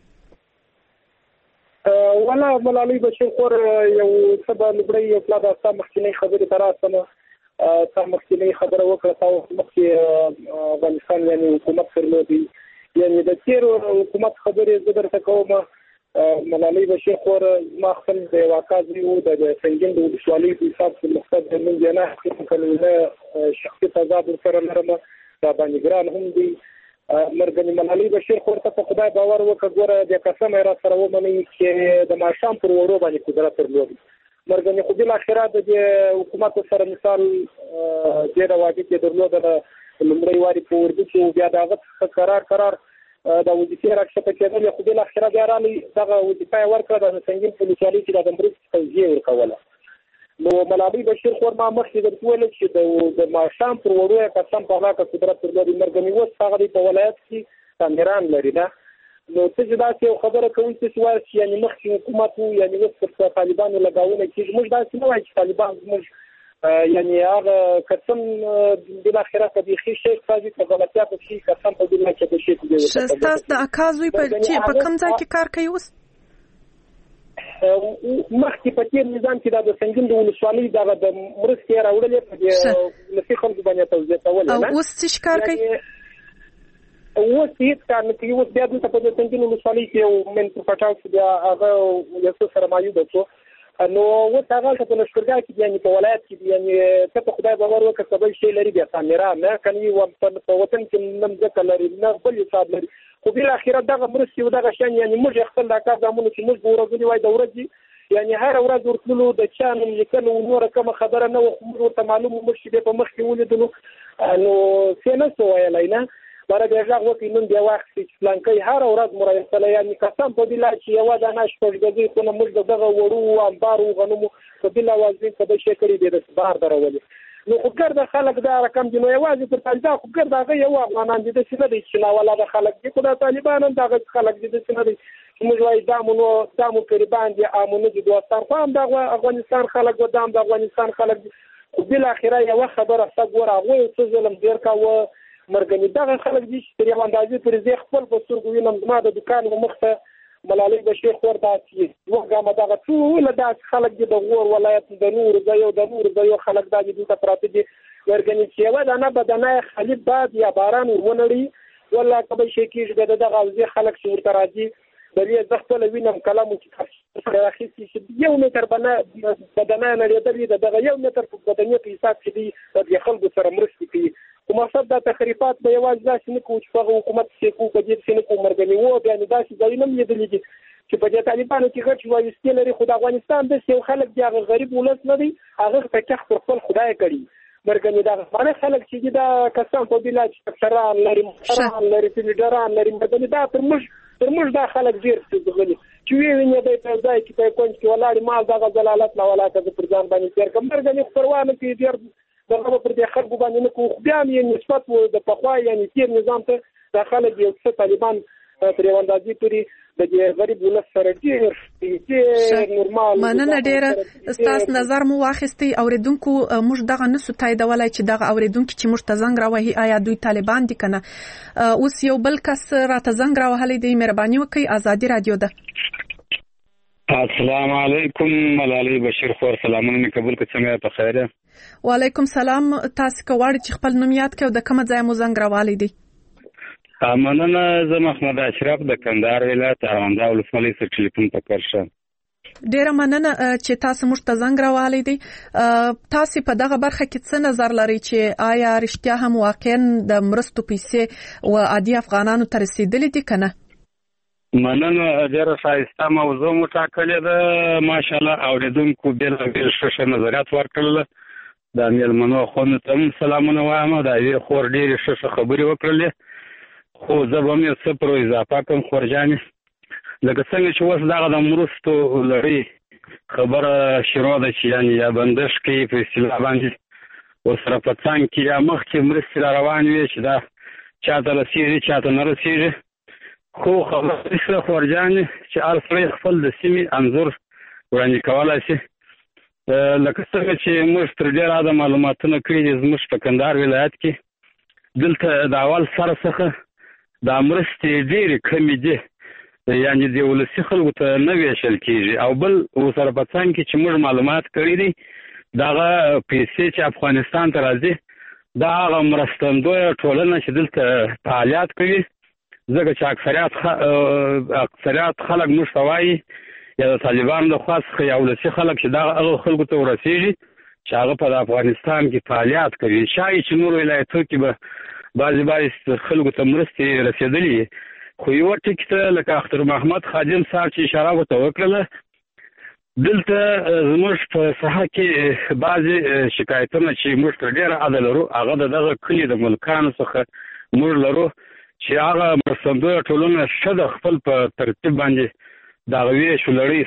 ولا ملالۍ بشیر خور یو سبا لبړی یو پلا د اسا مخکینی خبرې تر اسمه تا مخکینی خبره وکړه تاسو مخکې افغانستان یعنی حکومت فرمودي یعنی د تیر حکومت خبرې زه درته کوم ملالۍ بشیر خور ما خپل د واقعي او د سنگین د ولسوالۍ په حساب کې مقصد د من جنا کله شخصي تضاد سره لرم دا باندې ګران هم دي مرګنی ملالۍ بشیر خور ته په خدای باور وکړه ګوره د قسم را سره ومني چې د ماشام پر وړو باندې قدرت درلود مرګنی خو بل اخره د حکومت سره مثال د راوځي چې درلود د لمړی واري په ورده کې بیا دغه قرار قرار د وظیفې راکښته کېدل خو بل اخره بیا رالي دغه وظیفه ورکړه د څنګه په لچالي کې د امریکا توجیه ورکوله نو ملالۍ بشیر خور ما مخکې درته ویل چې د ماشام پر وړو قسم په هغه قدرت درلود مرګنی وس هغه په ولایت کې تعمیران لري نه نو څه چې دا څه خبره کوي چې وایي چې یعنی مخکې حکومت وو یعنی وس پر طالبانو لګاونه کې موږ دا څه نه وایي چې طالبان موږ یعنی هغه قسم د اخرت په دې شي چې په غلطیا په شي قسم په دې کې په شي کې تاسو د اکازوي په چې په کوم ځای کې کار کوي اوس مخکې په تیر نظام کې د سنگین د ولسوالۍ دغه د مرستې راوړلې په دې لسی خلکو باندې توزیع کول نه او اوس څه کار کوي اوس هیڅ کار نه کوي اوس بیا د په دې سنگین ولسوالۍ کې یو من په پټاو کې بیا هغه یو څه سره مایو ده نو اوس هغه په لشکرګاه کې یعنی په ولایت کې یعنی ته په خدای باور وکړه چې بل شي لري بیا تعمیرا نه کني و په وطن کې نم ځکه لري نه بل حساب لري خو بل اخیرا دغه مرستې او دغه شان یعنی موږ خپل د کار زمونږ چې موږ ورغلي وای د ورځې یعنی هر ورځ ورتلو د چانم لیکنو نور کوم خبره نه و ورته معلومه مش دې په مخ کې ولیدلو نو څنګه سو ویلای نه برای بیا وقتی نن بیا وخت چې پلانکي هر ورځ مرایسله یعنی قسم په دې لا چې یو د ناش پرګدي خو نه موږ دغه وړو انبار او غنمو په بل وازین په دې شکرې دې د بار درولې نو خو ګرځه خلک دا رقم دی نو یوازې پر طالبان خو ګرځه هغه یو افغانان دي چې نه دي چې لا ولا د خلک دي خو د طالبانان دغه خلک دي چې نه دي موږ وايي دامونو دامو قربان دي امونه دي دوستان خو هم د افغانستان خلک و دام د افغانستان خلک خو بل اخره یو خبره څنګه راغوي چې ظلم ډیر کاوه مرګنی دغه خلک دي چې یو اندازې پر زی خپل په سترګو وینم ما د دکان مخته ملالۍ بشیر خور داسي وګامه دغه ټول د خلک دي د غور ولایت د نور د یو د نور د یو خلک د دې ته پراته دي مرګنی چې و دا نه بدنه خلیب باد یا باران ونړي ولا کبه شي کېږي دغه غوځي خلک چې ورته راځي د دې ځخپل وینم کلام چې راخېسي چې یو متر بنا بدنه نه لري دغه یو متر په بدنه په حساب کې دي د خلکو سره مرستې کوي کوم مقصد د تخریبات به یوازې داسې نه کوي چې په حکومت کې کوم په دې کې نه کوم مرګنی وو بیا نه داسې ځای نه لیدل دي چې په دې طالبانو کې غټ وایستې لري خو د افغانستان د یو خلک دی هغه غریب ولس نه دی هغه په تخ پر خپل خدای کړي مرګنی دا باندې خلک چې دا کسان په بلاد څران لري څران لري لیډران لري مرګنی دا تر موږ تر موږ دا خلک ډیر څه غلي چې وی ویني د په ځای کې په کونج کې ولاړ مال دغه زلالت نه ولا ته پر ځان باندې تیر کوم مرګنی پروانه کې ډیر دغه پر دې خلکو باندې نه کوو بیا یې نسبت وو د پخوا یعنی تیر نظام ته داخله دی چې طالبان پر وندازي پوری د غریب ولس سره ډیر ډیر نورمال مننه ډیر استاد نظر مو واخستي اوریدونکو موږ دغه نسو تاییدولای چې دغه اوریدونکو چې موږ ته زنګ راوهي آیا دوی طالبان دي کنه اوس یو بل کس راته زنګ راوهلې دی مهرباني وکړئ ازادي رادیو ده السلام علیکم ملالۍ بشیر خور سلامونه قبول کړئ څنګه په خیره وعلیکم سلام تاسو کوړ چې خپل نوم یاد کړئ د کوم ځای مو زنګ راوالې دی مننه زه محمد اشرف د کندهار ولایت ارونداو ولسوالۍ څخه ټلیفون پکړ شم ډیره مننه چې تاسو موږ ته زنګ راوالې دي. تاسو په دغه برخه کې څه نظر لرئ چې آیا رښتیا هم واقعا د مرستو پیسې و عادي افغانانو ته رسیدلې دي کنه؟ مننه، ډیره ښایسته موضوع مو ټاکلې ده ماشاءالله. اوریدونکو بېلابېل ښه ښه نظریات ورکړل. د میلمنو خوندو ته هم سلامونه وایم. د یوې خور ډېرې ښه ښه خبرې وکړلې، خو زه به هم یو څه پر اضافه کړم خورجانې. لکه څنګه چې اوس دغه د مرستو لړۍ خبره شروع ده چې یعنې یا بندش کوي په اصطلاح باندې، ورسره په څنګ کې یا مخکې مرستې را روانې وې چې دا چاته رسېږي چاته نه رسېږي. خو خبره داسې خورجانې چې هر سړی خپل د سیمې انځور وړاندې کولی شي. لکه څنګه چې موږ تر ډېره حده معلوماتونه کړي دي زموږ په کندهار ولایت کې، دلته د اول سر څخه دا مرستې ډېرې کمې دي، یعنې د ولسي خلکو ته نه ویشل کېږي. او بل ورسره په څنګ کې چې موږ معلومات کړي دي دغه پیسې چې افغانستان ته راځي دا هغه مرستندویه ټولنه چې دلته فعالیت کوي، ځکه چې اکثریت اکثریت خلک موږ ته وایي یا د طالبانو د خوا څخه یا ولسي خلک چې دغه هغه خلکو ته ورسېږي چې هغه په افغانستان کې فعالیت کوي. شایي چې نور ولایتونو کې به بعضې بعضې خلکو ته مرستې رسېدلي، خو یوه ټکي ته لکه اختر محمد خادم صاحب چې اشاره ورته وکړله، دلته زموږ په ساحه کې بعضې شکایتونه چې موږ تر ډېره حده لرو هغه د دغه کلي د ملکانو څخه موږ لرو چې هغه مرستندویه ټولنه ښه د خپل په ترتیب باندې د هغه ویش لړۍ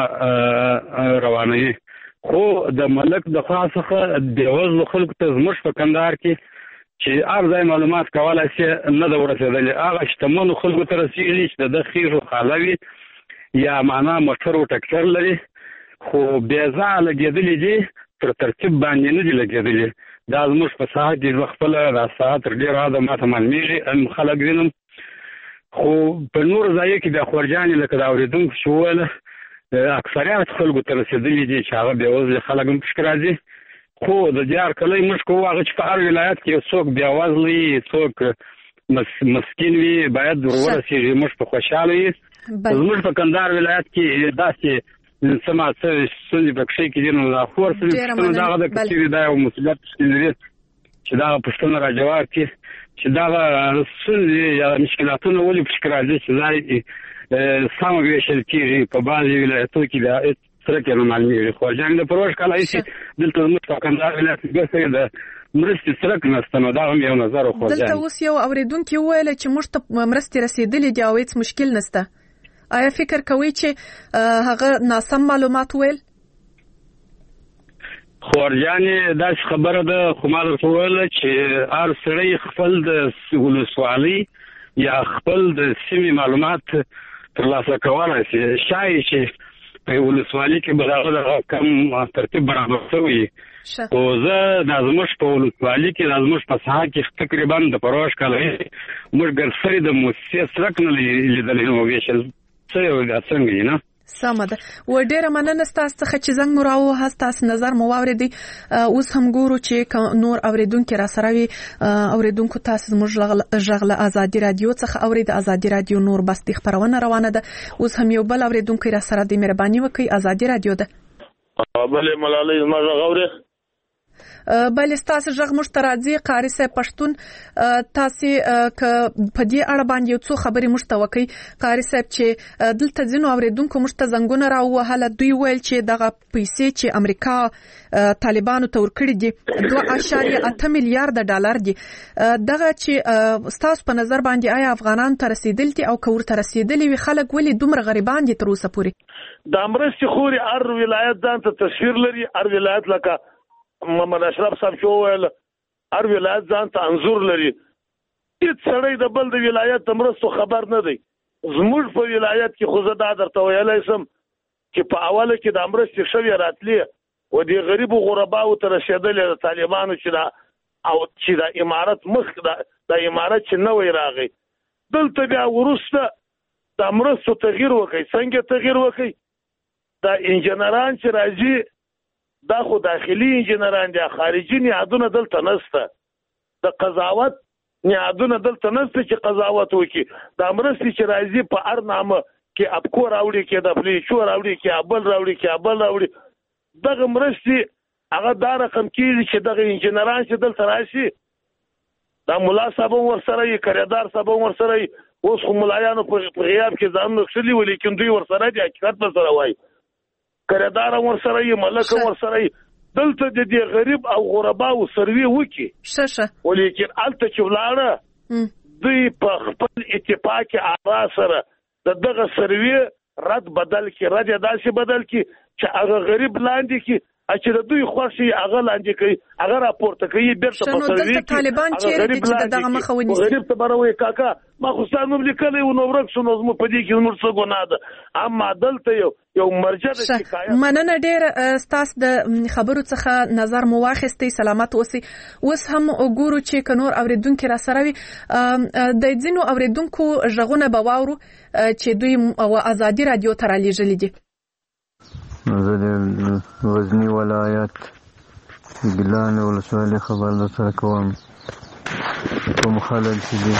سمه روانوي. خو د ملک د خوا څخه بېوزلو خلکو ته زموږ په کندهار کې چې هر ځای معلومات کولی شي نه ده ورسېدلې. هغه شتمنو خلکو ته رسېږي چې د ده خېږو خاله وي یا معنا موټر و ټکټر لري، خو بې ځایه لګېدلي دي، پر ترتیب باندې نه دي لګېدلي. دا زموږ په ساحه کې زه خپله دا ساحه تر ډېره حده ماته معلومېږي، هم خلک وینم. خو په نور ځایو کې بیا خورجانې لکه د اورېدونکو چې وویله اکثریت خلکو ته رسېدلي دي چې هغه بېوزلي خلک هم پکې راځي. خو د دې هر کلی موږ کوو هغه چې په هر ولایت کې یو څوک بېوزله وي، څوک مسکین وي، باید ورورسېږي، موږ په خوشحاله یو. زموږ په کندهار ولایت کې داسې څه ما څه ستونزې په کښې کې دي، نو دا خور څه دغه د کچېرې دا یو مسؤلیت لري چې دغه پوښتنه را جواب کړي چې دغه ستونزې یا مشکلاتونه ولې پکښې راځي چې ځای سمه ویشل کېږي. په بعضې ولایتونو کې بیا سره کې نه معلومېږي. خورجانې د پروژ کال هسې دلته زموږ په کندهار ولایت کې بېرته د مرستې سرک نشته، نو دا هم یو نظر و. خورجانې دلته اوس یو اورېدونکي وویله چې موږ ته مرستې رسېدلې دي او هېڅ مشکل نشته. آیا فکر کوئ چې هغه ناسم معلومات ویل؟ خورجانې داسې خبره ده، خو ما درته وویله چې هر سړی خپل د ولسوالۍ یا خپل د سیمې معلومات ترلاسه کولی شي. شایي چې په ولسوالۍ کې به هغه دغه کم ترتیب برابر شوی، خو زه دا زموږ په ولسوالۍ کې دا زموږ په ساحه کې تقریبا د پروژ کال موږ ګرسري د موسسې سرک نه لیدلی نو ویشل څه یو څنګه یې نه سمه ده. و ډیره مننه ستاسو څخه چې زنګ مو راووهه، ستاسو نظر مو واورېدی. اوس هم ګورو چې نور اورېدونکي را سره وي. اورېدونکو تاسو زموږ غږ له ازادي رادیو څخه اورئ. د ازادي رادیو نور بستي خپرونه روانه ده. اوس هم یو بل اورېدونکی را سره دی. مهرباني وکړئ، ازادي رادیو ده. بلې ملالۍ زما غږ اورې؟ بلې ستاسو غږ موږ ته راځي. قاري صاحب پښتون، تاسو که په دې اړه باندې یو څو خبرې موږ ته وکړئ. قاري صاحب چې دلته ځینو اورېدونکو موږ ته زنګونه راووهله، دوی ویل چې دغه پیسې چې امریکا طالبانو ته ورکړي دي دوه اعشاریه اته میلیارډ ډالر دي. دغه چې ستاسو په نظر باندې آیا افغانانو ته رسېدلي دي او که ورته رسېدلي وي خلک ولې دومره غریبان دي تر اوسه پورې؟ دا مرستې خوري هر ولایت ځان ته تصویر لري. هر ولایت لکه محمد اشرف صاحب چې وویل هر ولایت ځان ته انځور لري. هېڅ سړی د بل د ولایت د مرستو خبر نه دی. زموږ په ولایت کې خو زه دا درته ویلی سم چې په اوله کې دا مرستې شوې راتلې و دې غریبو غرباو ته رسېدلې د طالبانو چې دا او چې دا امارت مخ دا امارت چې نوی راغی دلته بیا وروسته دا مرستو تغییر وکړي. څنګه تغییر وکړي؟ دا انجنیران چې راځي دا خو داخلي انجنیران دي، خارجي نهادونه دلته نشته. د قضاوت نهادونه دلته نشته چې قضاوت وکړي. دا مرستې چې راځي په هر نامه کې ابکو راوړي کې د پلیچو راوړي کې ابل راوړي کې ابل راوړي دغه مرستې هغه دا رقم کېږي چې دغه انجنیران چې دلته راشي دا ملا صاحب ور سره یې کریدار صاحب ور سره یې اوس خو ملایانو په غیاب کې ځان نښلي ولیکن دوی ور سره دي حقیقت پر سره وایي کریدار ور سره یې ملک ور سره یې دلته د دې غریب او غرباو سروي وکي ښه ښه ولیکن الته چې ولاړه دوی په خپل اتفاق آرا سره د دغه سروي رد بدل کی رد داسې بدل کی چې هغه غریب لاندې کی چې د دوی خوښي هغه لاندې کوي هغه راپورته کوي بیرته په سروي کې طالبان چیرې دي چې دغه مخه ونیسي غریب ته بروي کاکا ما خو ستاسو لیکلي و نو ورک شو نو زموږ په دې کې نور څه ګناه ده اما دلته یو یو مرجع د شکایت مننه ډېر ستاسو د خبرو څخه نظر مو واخیستئ سلامت اوسئ اوس هم وګورو چې که نور اورېدونکي راسره وي د ځینو اورېدونکو غږونه به واورو چې دوی ازادي راډیو ته رالیږلي دي زه د غزني ولایت ګیلان ولسوالۍ خبر در سره کوم کوم خلک چې دي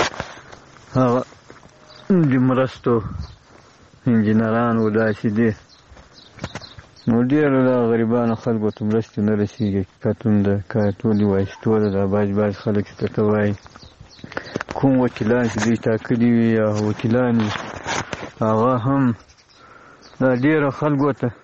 هغه د مرستو انجینران و داسې دي نو ډېرو د غریبانو خلکو ته مرستې نه رسېږي حقیقت هم ده که ټولې وایستوله دا باز باز خلک چې درته وایي کوم وکیلان چې دوی ټاکلي وي یا وکیلان وي هغه هم دا ډېرو خلکو ته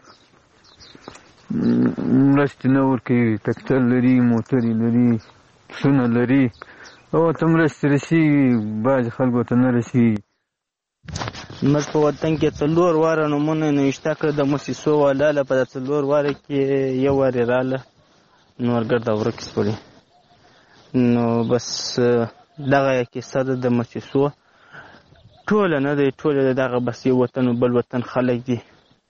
مرستې نه ورکوي ټکټر لري موټرې لري پسونه لري او ته مرستې رسېږي بعضې خلکو ته نه رسېږي زموږ په وطن کې څلور واره نومونه نوشته کړه د موسسو والاله په د څلور واره کې یو وارې راله نور ګرده ورکې شولې نو بس دغه کیسه ده د موسسو ټوله نه دی ټوله دغه بس یو وطن و بل وطن خلک دي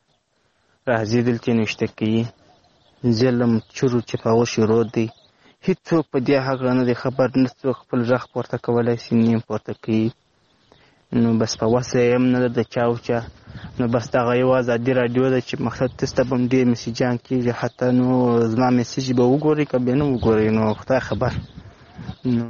راځي دلته نوشته کوي ظلم چورو چپاو شروع دی هیڅوک په دې هغه نه دی خبر نه څوک خپل غږ پورته کولی شي نیم پورته کوي نو بس په وسه یې هم نه ده د چا او چا نو بس دغه یو ازادي راډیو ده چې مقصد تاسو ته به هم ډېر میسیجان کېږي حتی نو زما میسیج به وګورئ که بیا نه وګورئ نو خدای خبر نو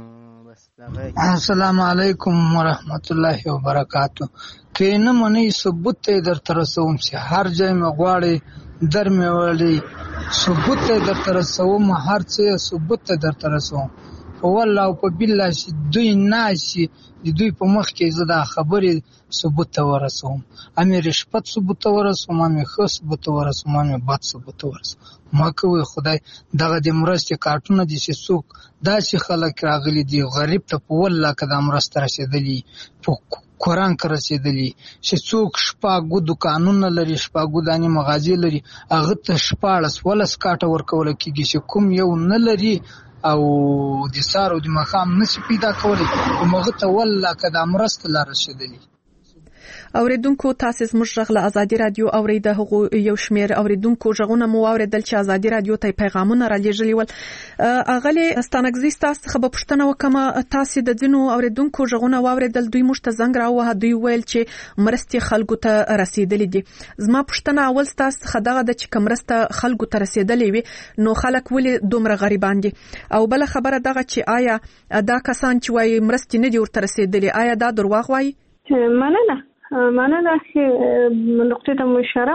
السلام علیکم ورحمت الله وبرکاتو که نه منئ ثبوت ته درته رسوم چې هر ځای مې غواړئ در مې وړئ ثبوت ته درته رسوم هر څه ثبوت ته درته رسوم په والله او په بالله چې دوی ناشي د دوی په مخ کې زه دا خبرې ثبوت ته ورسوم امې رشوت ثبوت ته ورسوم امې ښه ثبوت ته ورسوم امې بد ثبوت ته ورسوم ما کوي خدای دغه د مرستې کارټونه دي چې څوک داسې خلک راغلي دي غریب ته په والله که دا مرسته رسېدلي په قرآن کې رسېدلي چې څوک شپاږو دوکانونه لري شپاږو دانې مغازې لري هغه ته شپاړس ولس کاټه ورکولی کېږي چې کوم یو نه لري او د سهار او د ماښام نشي پیدا کولی همغه ته والله که دا مرسته لا رسېدلي اوریدونکو تاسو زموږ غږ له ازادي رادیو اورئ د هغو یو شمېر اوریدونکو غږونه مو واورېدل چې ازادي رادیو ته پیغامونه رالیږلي ول اغلې ستانکزي ستاسو څخه به پوښتنه وکړم تاسو د ځینو اوریدونکو غږونه واورېدل دوی موږ ته زنګ راووهه دوی ویل چې مرستې خلکو ته رسېدلې دي زما پوښتنه اول ستاسو څخه دغه ده چې که مرسته خلکو ته رسېدلې وي نو خلک ولې دومره غریبان دي او بله خبره دغه چې آیا دا کسان چې وایي مرستې نه دي ورته رسېدلې آیا دا درواغ وایي مننه مننه چې نقطې ته مو اشاره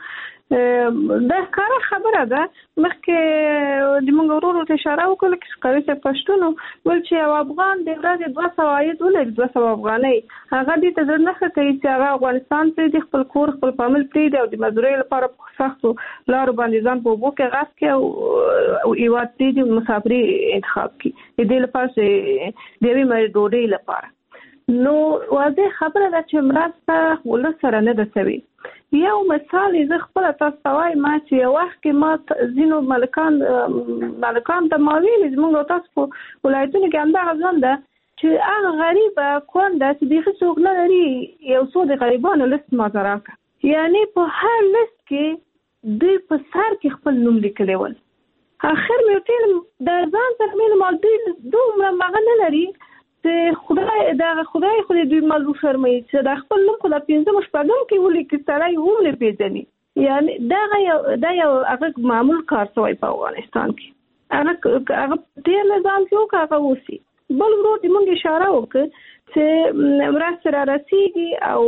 وکړو دا ښکاره خبره ده مخکې د موږ ورورو ته اشاره وکړله چې قوي صاحب پښتون ویل چې یو افغان د ورځې دوه سوه عاید ولري دوه سوه افغانۍ هغه دې ته زړه نه ښه کوي چې هغه افغانستان پرېږدي خپل کور خپل فامیل پرېږدي او د مزدورۍ لپاره په سختو لارو باندې ځان په اوبو کې غرق کړي او هېواد پرېږدي مسافري انتخاب کړي د دې لپاره چې د یوې مړۍ ډوډۍ لپاره نو واضح خبره ده چې مرسته ولس سره نه ده سوي یو مثال زه خپله تاسو ته وایم ما چې یو وخت کې ما ځینو مالکان مالکان ته ما ویلي زموږ تاسو په ولایتونو کې همدغه ژوند ده چې هغه غریبه کونډه چې بیخي څوک نه لري یو څو د غریبانو لیست ماته راکړه یعنې په هر لیست کې دوی په سر کې خپل نوم لیکلی ول اخر مې ورته ویل د ځان سره مې ویل دوی دومره مغه نه لري چې خدای دغه خدای خو دې دوی مالو شرموي چې د خپل نوم خو د پنځم شپږم کې ولیکي سړی هم نه پېژني یعنې دغه یو دا یو هغه معمول کار شوی په افغانستان کې هغه هغه تېر نظام کې وکړه هغه اوسي بل ورور دې موږ اشاره وکړه چې مرسته را رسیږي او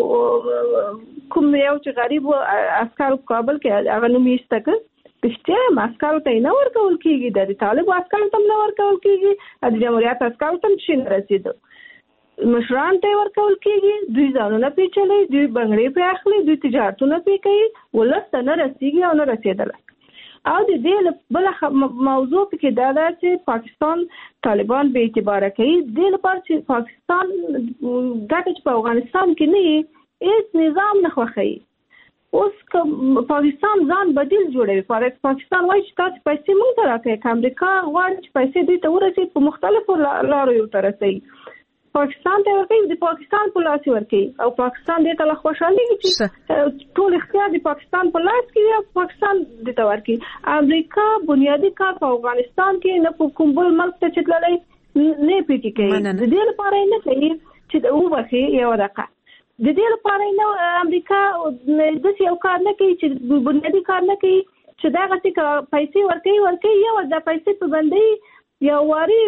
کوم یو چې غریب عسکر کابل کې هغه نوم یې ستکه پښتیا عسکر ته نه ورکول کیږي د طالب عسکر ته نه ورکول کیږي د جمهوریت عسکر ته شین رسیدو مشران ته ورکول کیږي دوی ځانونه پیچلې دوی بنگړې په اخلي دوی تجارتونه پی کوي ولست نه رسیږي او نه رسیدل او د دې بل موضوع کې دا ده چې پاکستان طالبان به اعتبار کوي د لپاره چې پاکستان دغه په افغانستان کې نه هیڅ نظام نه خوښي اوس پاکستان ځان بدیل جوړوي پاکستان وایي چې تاسو پیسې موږ ته راکړئ امریکا غواړي چې پیسې دوی ته ورسي په مختلفو لارو یو ترسي پاکستان ته ورکوي د پاکستان په لاس ورکوي او پاکستان دې ته له خوشحالي چې ټول اختیار د پاکستان په لاس کې یا پاکستان دې ته ورکوي امریکا بنیادی کار په افغانستان کې نه په کوم بل ملک ته چتللی نه پېټی کوي د دې لپاره نه کوي چې او وخی یو دقه د دې لپاره نه امریکا د یو کار نه کوي چې بنیادی کار نه کوي چې دا غټي پیسې ورکوي ورکوي یو د پیسې په باندې یو واری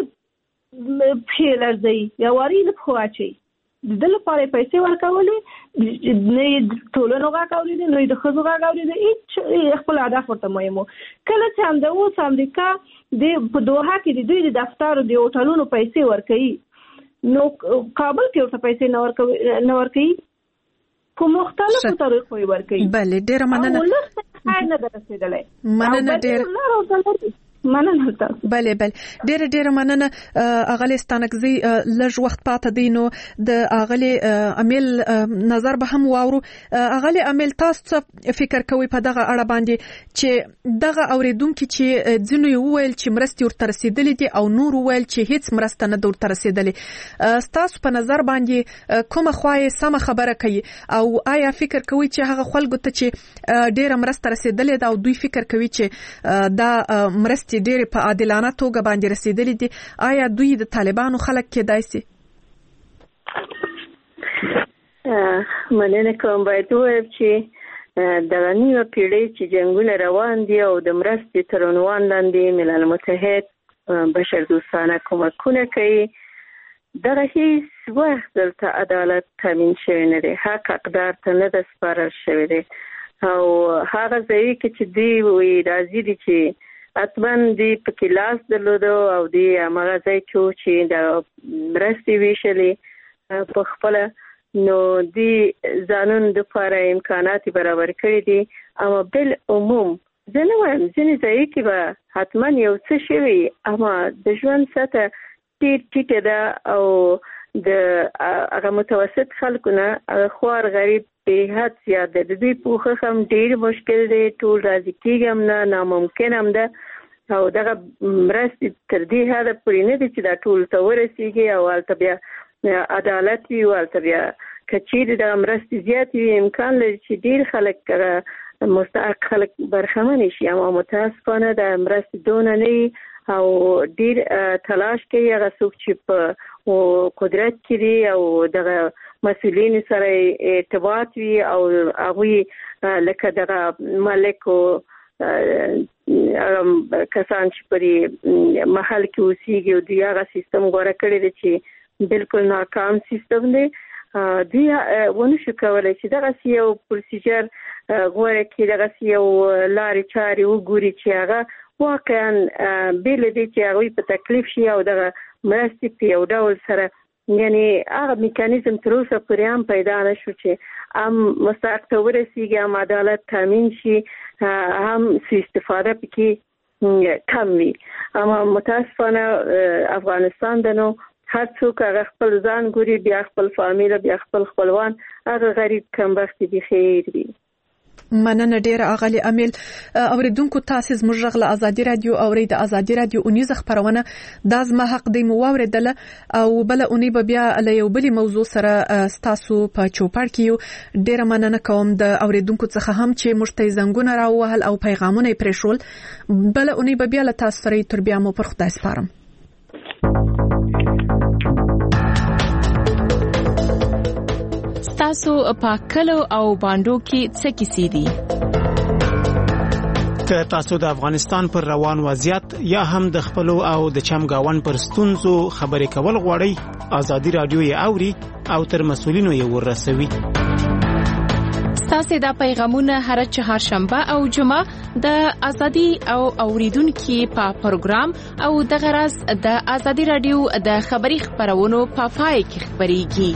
پیلر دی یا واری د خواچي د لپاره پیسې ورکولې نه ټولنه غاکولې نه د خزو غاکولې هیڅ خپل هدف ورته مهمو کله چې هم د اوس امریکا د په دوحه کې د دوی د دفتر د هوټلونو پیسې ورکوي نو کابل کې ورته پیسې نه ورکوي نه ورکوي په مختلفو طریقو ورکوي بله ډیره مننه نه درسېدلې مننه ډیره مننه تاسو بله بله ډیره ډیره مننه اغلی ستانکزی لږ وخت پاته دی نو د اغلی امیل نظر به هم واورو اغلی امیل تاسو فکر کوي په دغه اړه باندې چې دغه اوریدونکو چې ځینو ویل چې مرستي ورته رسیدلې دي او نور ویل چې هیڅ مرسته نه ورته رسیدلې تاسو په نظر باندې کومه خوای سم خبره کوي او آیا فکر کوي چې هغه خلکو ته چې ډیره مرسته رسیدلې ده او دوی فکر کوي چې دا مرستي ډېر په عادلانه توګه باندې رسیدلې دي آیا دوی د طالبانو خلک کېدای شي مننه کوم باید ووایم چې دغه نیمه پیړۍ چې جنګونه روان دي او د مرستې تر عنوان لاندې ملل متحد بشردوستانه کومکونه کوي دغه هیڅ وخت دلته عدالت تامین شوی نه دی حق حقدار ته نه ده سپارل شوی دی او هغه ځای کې چې دوی وایي راځي دي چې اتمن دی په کلاس درلوده او دی هغه ځای چې د مرستې ویشلې په خپل نو دی ځانون د لپاره امکانات برابر کړی دي اما بل عموم زه نه وایم ځینې ځای کې به حتما یو څه شوي اما د ژوند سطح ډېر ټیټه ده او د هغه متوسط خلکو نه خوار غریب به حد زیات ده د دوی پوښښ هم ډېر مشکل دی ټول راضي کېږي هم نه ناممکن هم ده او دغه مرستې تر دې حده پورې نه دي چې دا ټول ته ورسېږي او هلته بیا عدالت وي او هلته بیا که چیرې دغه مرستې زیاتې وي امکان لري چې ډېر خلک مستحق خلک برخمنې شي اما متاسفانه د مرستې دونه نه وي او ډېر تلاش کوي هغه څوک چې په قدرت کې دي او دغه مسؤلین سره ارتباط وي او هغوی لکه دغه ملک او کسان چې پرې محل کې اوسېږي او دوی هغه سیستم غوره کړی دی چې بالکل ناکام سیستم دی دوی ونه شو کولی چې دغسې یو پروسیجر غوره کړي دغسې یو لارې چارې وګوري چې هغه واقعا بې له دې چې هغوی په تکلیف شي او دغه مرستې په یو ډول سره یعنی هغه میکانیزم تر اوسه پورې هم پیدا نه شو چې هم مستحق ته ورسېږي هم عدالت تامین شي هم سوء استفاده پکې کم وي اما متاسفانه افغانستان د نو هر څوک هغه خپل ځان ګوري بیا خپل فامیل بیا خپل خپلوان هغه غریب کمبختې دي خیر دي مننه ډیره اغلی امیل اوریدونکو تاسو زموږ غږ له ازادي رادیو او د ازادي رادیو اونیزه خبرونه د زما حق دی مو اوریدله او بل اونی به بیا له یو بلی موضوع سره تاسو په چوپړ کې ډیره مننه کوم د اوریدونکو څخه هم چې مشته زنګونه راوهل او پیغامونه پرې شول بل اونی به بیا له تاسو سره تر بیا مو پر خدای سپارم تاسو په کلو او باندو کې څه کیسې دي که تاسو د افغانستان پر روان وضعیت یا هم د خپلو او د چمګاون پر ستونزو خبرې کول غواړئ ازادي رادیو یې اوري او تر مسولینو یې ورسوي. ستاسو دا پیغامونه هر چهارشنبه او جمعه د ازادي او اوریدونکو په پروګرام او د غرض د ازادي رادیو د خبري خبرونو په پای کې خبريږي.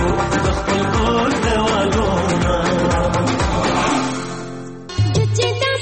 Jita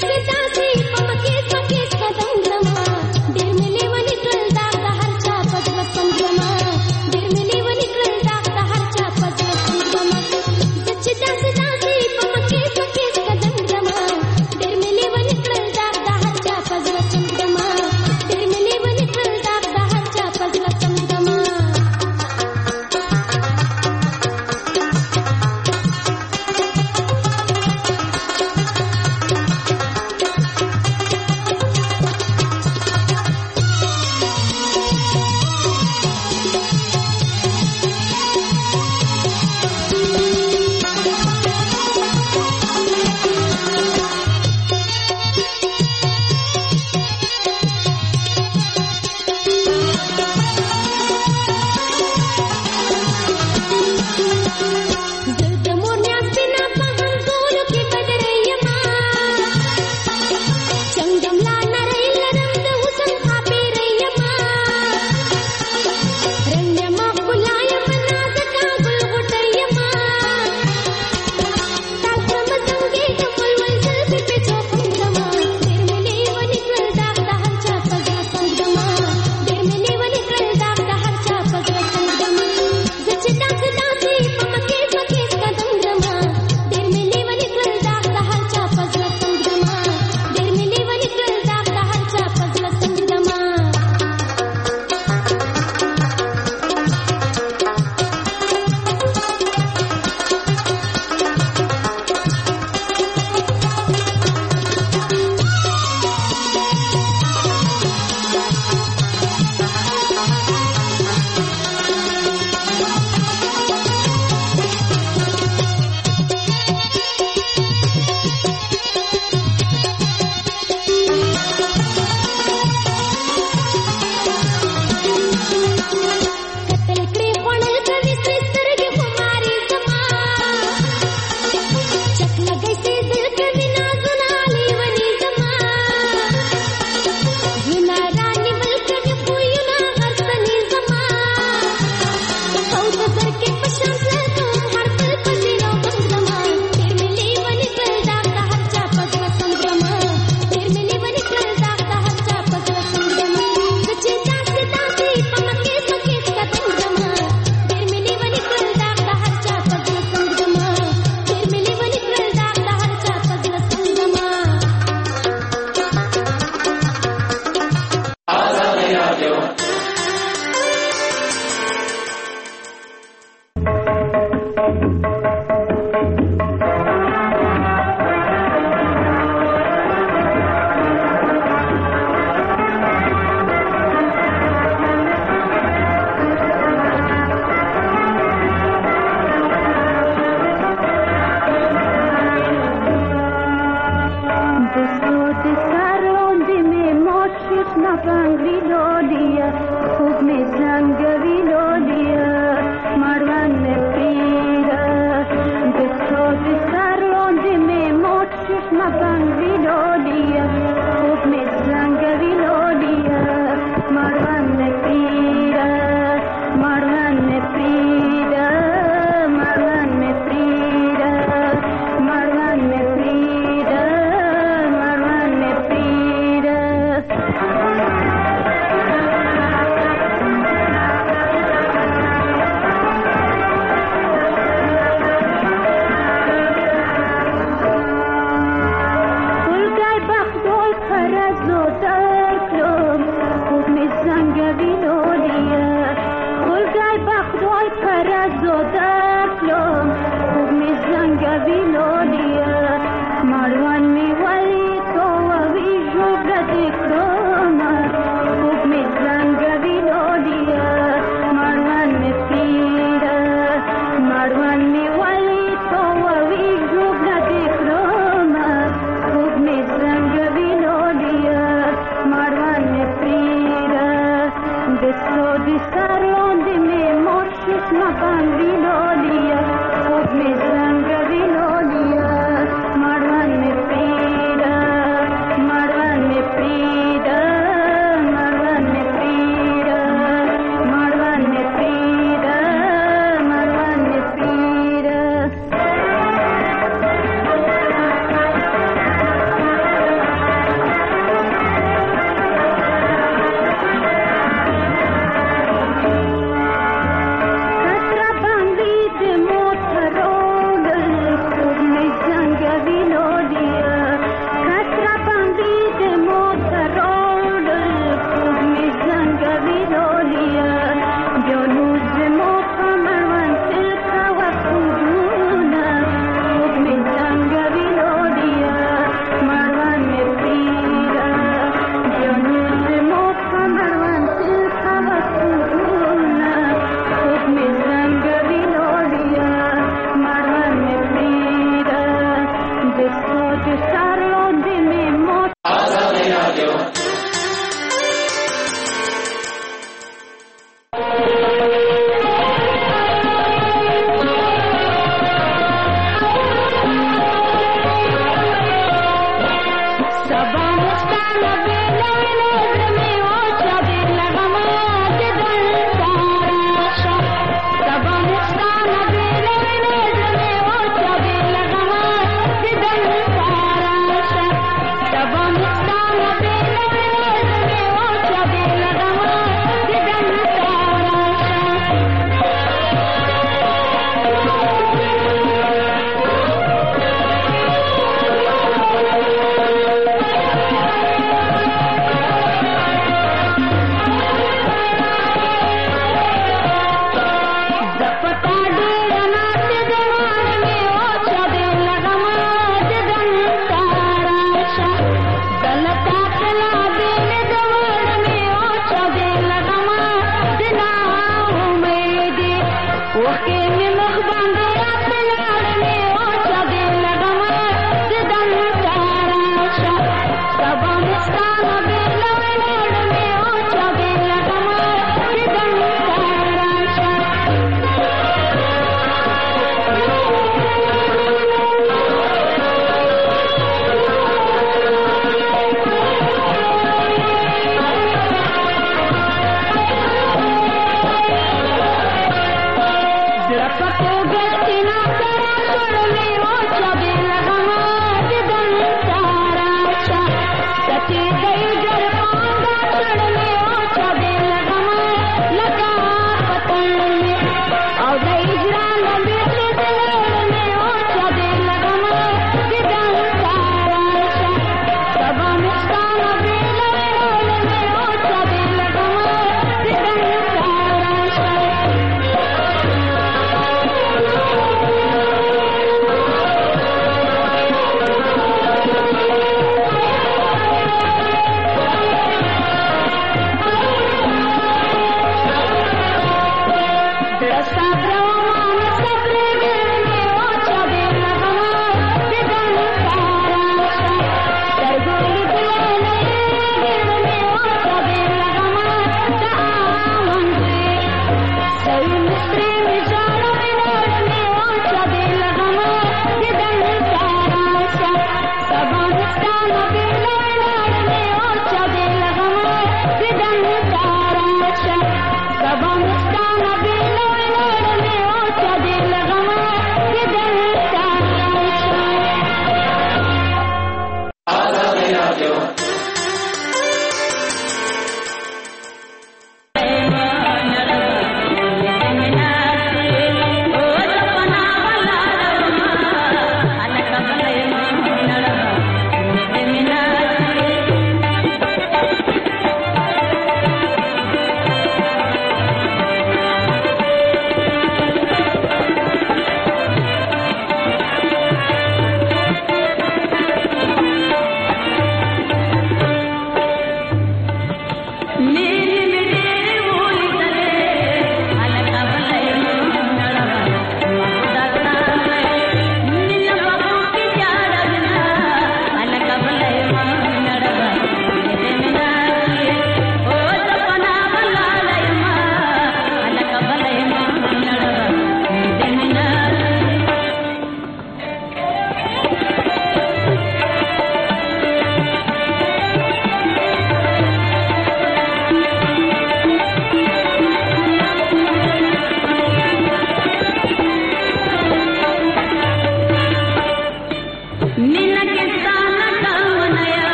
Di sarlo di me, moșis ma bambi